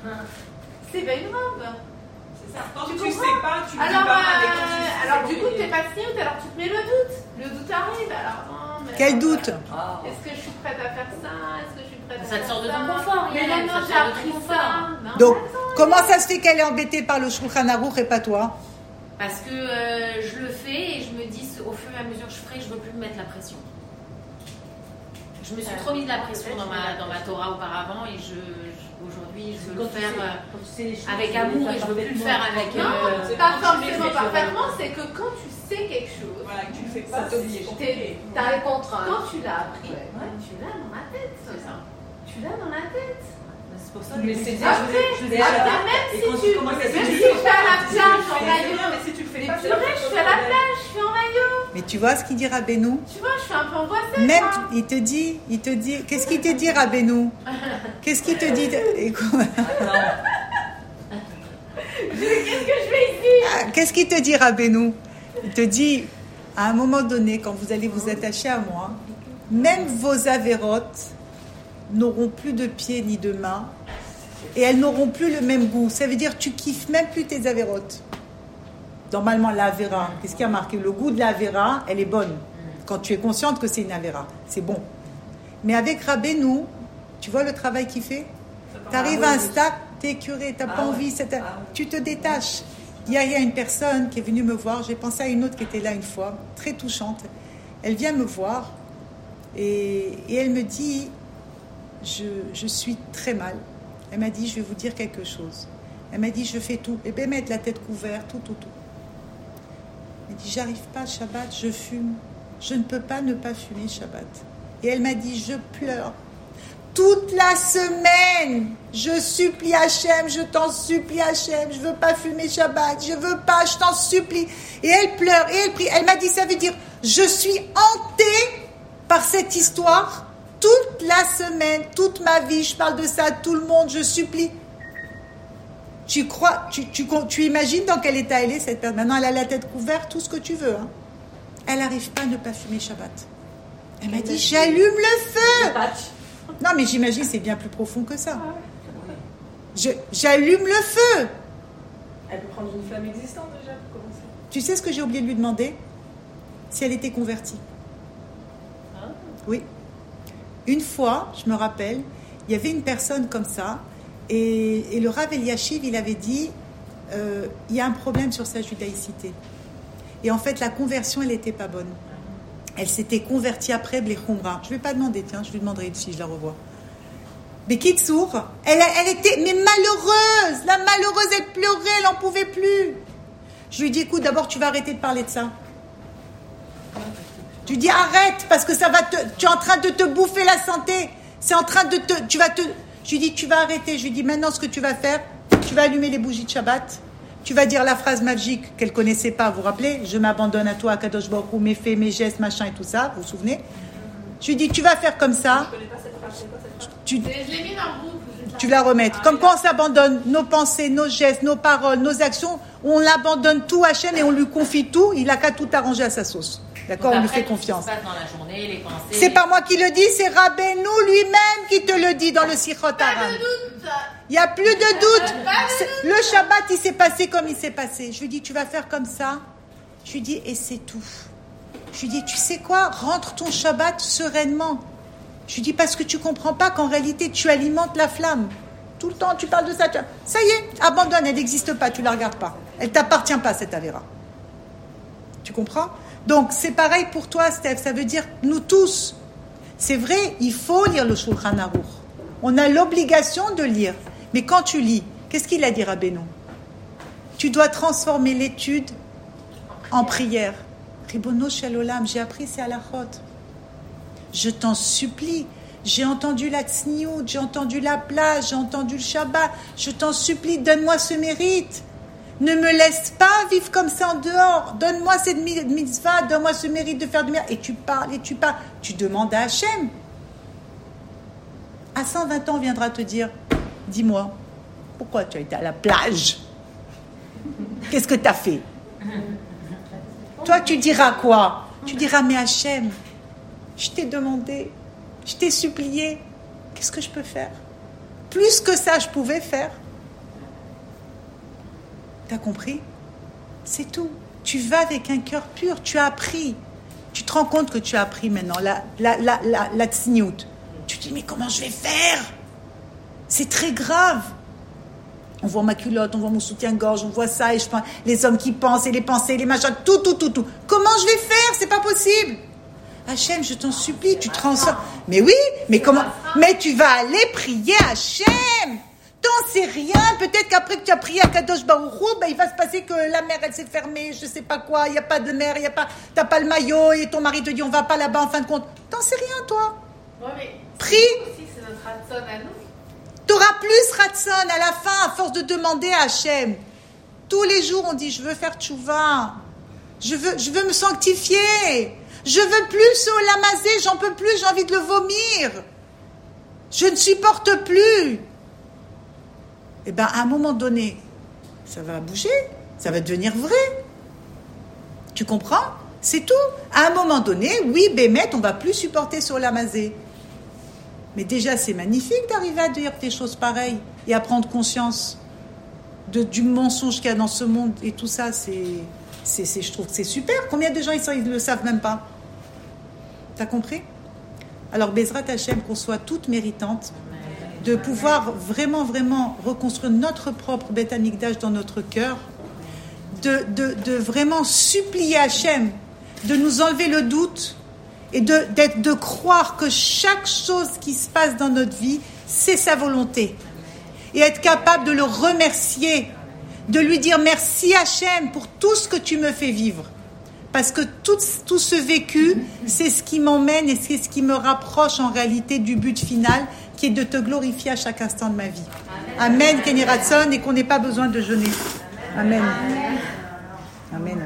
C'est pas une robe. C'est ça. Tant Tu que tu comprends? sais pas, tu dis Alors, pas avec euh, quand tu- alors c'est du coup, compliqué. t'es pas tzniut, alors tu te mets le doute. Le doute arrive. Alors, non, mais Quel doute? Ah. Est-ce que je suis prête à faire ça? Est-ce que je suis prête à Ça te faire sort de ça? ton confort, Mais Yann, maintenant, ça te j'ai sort de appris ton ça. confort. Non, Donc, mais attends, comment ça se fait qu'elle est embêtée par le Shulchan Aruch et pas toi? Parce que euh, je le fais et je me dis au fur et à mesure que je ferai, je veux plus me mettre la pression. Je me suis trop mis de la pression dans ma, dans ma Torah auparavant et je, je- aujourd'hui je veux le faire euh, avec amour et je veux plus le faire avec. non, euh, c'est pas quand tu forcément les fais, parfaitement, c'est que quand tu sais quelque chose, Voilà, que tu le fais Ça pas, t'oblige. c'est compliqué. t'as Les contraintes. quand tu l'as appris, Ouais. tu l'as dans la tête. C'est ça. Tu l'as dans la tête. C'est pour ça Mais que c'est je- Après, je- je- après, même Et si quand tu, tu commences à même se si dire, je suis à la plage en Mais maillot, non, mais si tu le fais mais pas, c'est purée, je suis à la plage, je suis en maillot. Mais tu vois ce qu'il dit Rabbeinu? Tu vois, je suis un peu angoissée. Même, moi. il te dit, il te dit, qu'est-ce qu'il te dit Rabbeinu? Qu'est-ce qu'il te dit? Écoute, Qu'est-ce que je fais ici? ah, qu'est-ce qu'il te dit Rabbeinu? Il te dit, à un moment donné, quand vous allez vous attacher à moi, même vos avérotes n'auront plus de pieds ni de mains et elles n'auront plus le même goût. Ça veut dire tu kiffes même plus tes avérotes. Normalement, l'avéra, qu'est-ce qui a marqué? Le goût de l'avéra, elle est bonne. Quand tu es consciente que c'est une avéra, c'est bon. Mais avec Rabbeinu, tu vois le travail qu'il fait? Tu arrives à un stade, t'es écœuré, t'as Ah pas ouais. envie, c'est un- Ah ouais. tu te détaches. Hier, il y a une personne qui est venue me voir, j'ai pensé à une autre qui était là une fois, très touchante. Elle vient me voir et, et elle me dit, je, je suis très mal. Elle m'a dit, je vais vous dire quelque chose. Elle m'a dit, je fais tout. Et bien, mettre la tête couverte, tout, tout, tout. Elle m'a dit, j'arrive pas, Shabbat, je fume. Je ne peux pas ne pas fumer Shabbat. Et elle m'a dit, je pleure. Toute la semaine, je supplie Hachem, je t'en supplie Hachem, je veux pas fumer Shabbat, je veux pas, je t'en supplie. Et elle pleure, et elle prie. Elle m'a dit, ça veut dire, je suis hantée par cette histoire. Toute la semaine, toute ma vie, je parle de ça à tout le monde, je supplie. Tu crois, tu, tu, tu imagines dans quel état elle est, cette personne. Maintenant, elle a la tête couverte, tout ce que tu veux. Hein. Elle n'arrive pas à ne pas fumer Shabbat. Elle m'a dit, j'allume le feu. Non, mais j'imagine c'est bien plus profond que ça. Je, j'allume le feu. Elle peut prendre une flamme existante déjà pour commencer. Tu sais ce que j'ai oublié de lui demander? Si elle était convertie. Oui. Une fois, je me rappelle, il y avait une personne comme ça, et, et le Rav Eliashiv, il avait dit, euh, il y a un problème sur sa judaïcité. Et en fait, la conversion, elle n'était pas bonne. Elle s'était convertie après Blechumra. Je ne vais pas demander, tiens, je lui demanderai si je la revois. Mais Kitsour, elle, elle était mais malheureuse. La malheureuse, elle pleurait, elle n'en pouvait plus. Je lui dis, écoute, d'abord, tu vas arrêter de parler de ça. Tu lui dis, arrête, parce que ça va te, tu es en train de te bouffer la santé. C'est en train de te, tu vas te, je lui dis, tu vas arrêter. Je lui dis, maintenant, ce que tu vas faire, tu vas allumer les bougies de Shabbat. Tu vas dire la phrase magique qu'elle ne connaissait pas, vous vous rappelez? Je m'abandonne à toi, à Kadosh Baruch Hu, mes faits, mes gestes, machin et tout ça, vous vous souvenez? Je lui dis, tu vas faire comme ça. Je connais pas cette phrase, c'est quoi cette phrase? Tu, Je l'ai mis dans le groupe. tu vas la remettre. Comme quand on s'abandonne, nos pensées, nos gestes, nos paroles, nos actions, on l'abandonne tout à Hachem et on lui confie tout, il n'a qu'à tout arranger à sa sauce. D'accord? Donc On lui après, fait confiance. Ce qui se passe dans la journée, les pensées. C'est pas moi qui le dis, c'est Rabbeinu lui-même qui te le dit dans le Sichot Haran. Pas de doute. Il n'y a plus de doute. C'est- Le Shabbat, il s'est passé comme il s'est passé. Je lui dis, tu vas faire comme ça. Je lui dis, et c'est tout. Je lui dis, tu sais quoi? Rentre ton Shabbat sereinement. Je lui dis, parce que tu comprends pas qu'en réalité, tu alimentes la flamme. Tout le temps, tu parles de ça. Tu... Ça y est, abandonne, elle n'existe pas, tu la regardes pas. Elle t'appartient pas, cette Avera. Tu comprends? Donc, c'est pareil pour toi, Steph. Ça veut dire, nous tous, c'est vrai, il faut lire le Shulchan Aruch. On a l'obligation de lire. Mais quand tu lis, qu'est-ce qu'il a dit Rabbeinu? Tu dois transformer l'étude en prière. Ribono shel olam, j'ai appris ces halachot. Je t'en supplie. J'ai entendu la tsniout, j'ai entendu la plage, j'ai entendu le Shabbat. Je t'en supplie, donne-moi ce mérite. Ne me laisse pas vivre comme ça en dehors. Donne-moi cette mitzvah, donne-moi ce mérite de faire du bien. Et tu parles, et tu parles. Tu demandes à Hachem. À cent vingt ans, on viendra te dire, dis-moi, pourquoi tu as été à la plage? Qu'est-ce que tu as fait? Toi, tu diras quoi? Tu diras, mais Hachem, je t'ai demandé, je t'ai supplié, qu'est-ce que je peux faire? Plus que ça, je pouvais faire. T'as compris? C'est tout. Tu vas avec un cœur pur, tu as appris. Tu te rends compte que tu as appris maintenant la, la, la, la, la tsniout. Tu te dis, mais comment je vais faire? C'est très grave. On voit ma culotte, on voit mon soutien-gorge, on voit ça, et je pense, les hommes qui pensent, et les pensées, les machins, tout, tout, tout, tout. Comment je vais faire? C'est pas possible. Hachem, je t'en supplie, tu transformes. Mais oui, mais comment? Mais tu vas aller prier Hachem. T'en sais rien. Peut-être qu'après que tu as prié à Kadosh Baruch Hu, ben, il va se passer que la mer, elle s'est fermée, je sais pas quoi, il n'y a pas de mer, il y a pas, t'as pas le maillot, et ton mari te dit, on va pas là-bas en fin de compte. T'en sais rien, toi. Ouais, mais Prie. aussi, c'est notre ratson à nous. T'auras plus Ratson à la fin, à force de demander à Hachem. Tous les jours, on dit, je veux faire tchouva. Je veux, je veux me sanctifier. Je veux plus ce olamazé, j'en peux plus, j'ai envie de le vomir. Je ne supporte plus. Eh bien, à un moment donné, ça va bouger, ça va devenir vrai. Tu comprends? C'est tout. À un moment donné, oui, Bémet, on va plus supporter ce olamazé. Mais déjà, c'est magnifique d'arriver à dire des choses pareilles et à prendre conscience de, du mensonge qu'il y a dans ce monde et tout ça. C'est, c'est, c'est, je trouve que c'est super. Combien de gens ils ne le savent même pas? T'as compris? Alors, Bezrat Hachem, qu'on soit toutes méritantes de pouvoir vraiment, vraiment reconstruire notre propre Beth Amikdash dans notre cœur, de, de, de vraiment supplier Hachem de nous enlever le doute et de, d'être, de croire que chaque chose qui se passe dans notre vie, c'est sa volonté. Et être capable de le remercier, de lui dire merci Hachem pour tout ce que tu me fais vivre. Parce que tout, tout ce vécu, c'est ce qui m'emmène et c'est ce qui me rapproche en réalité du but final, qui est de te glorifier à chaque instant de ma vie. Amen, Kenny Ratson, et qu'on n'ait pas besoin de jeûner. Amen. Amen.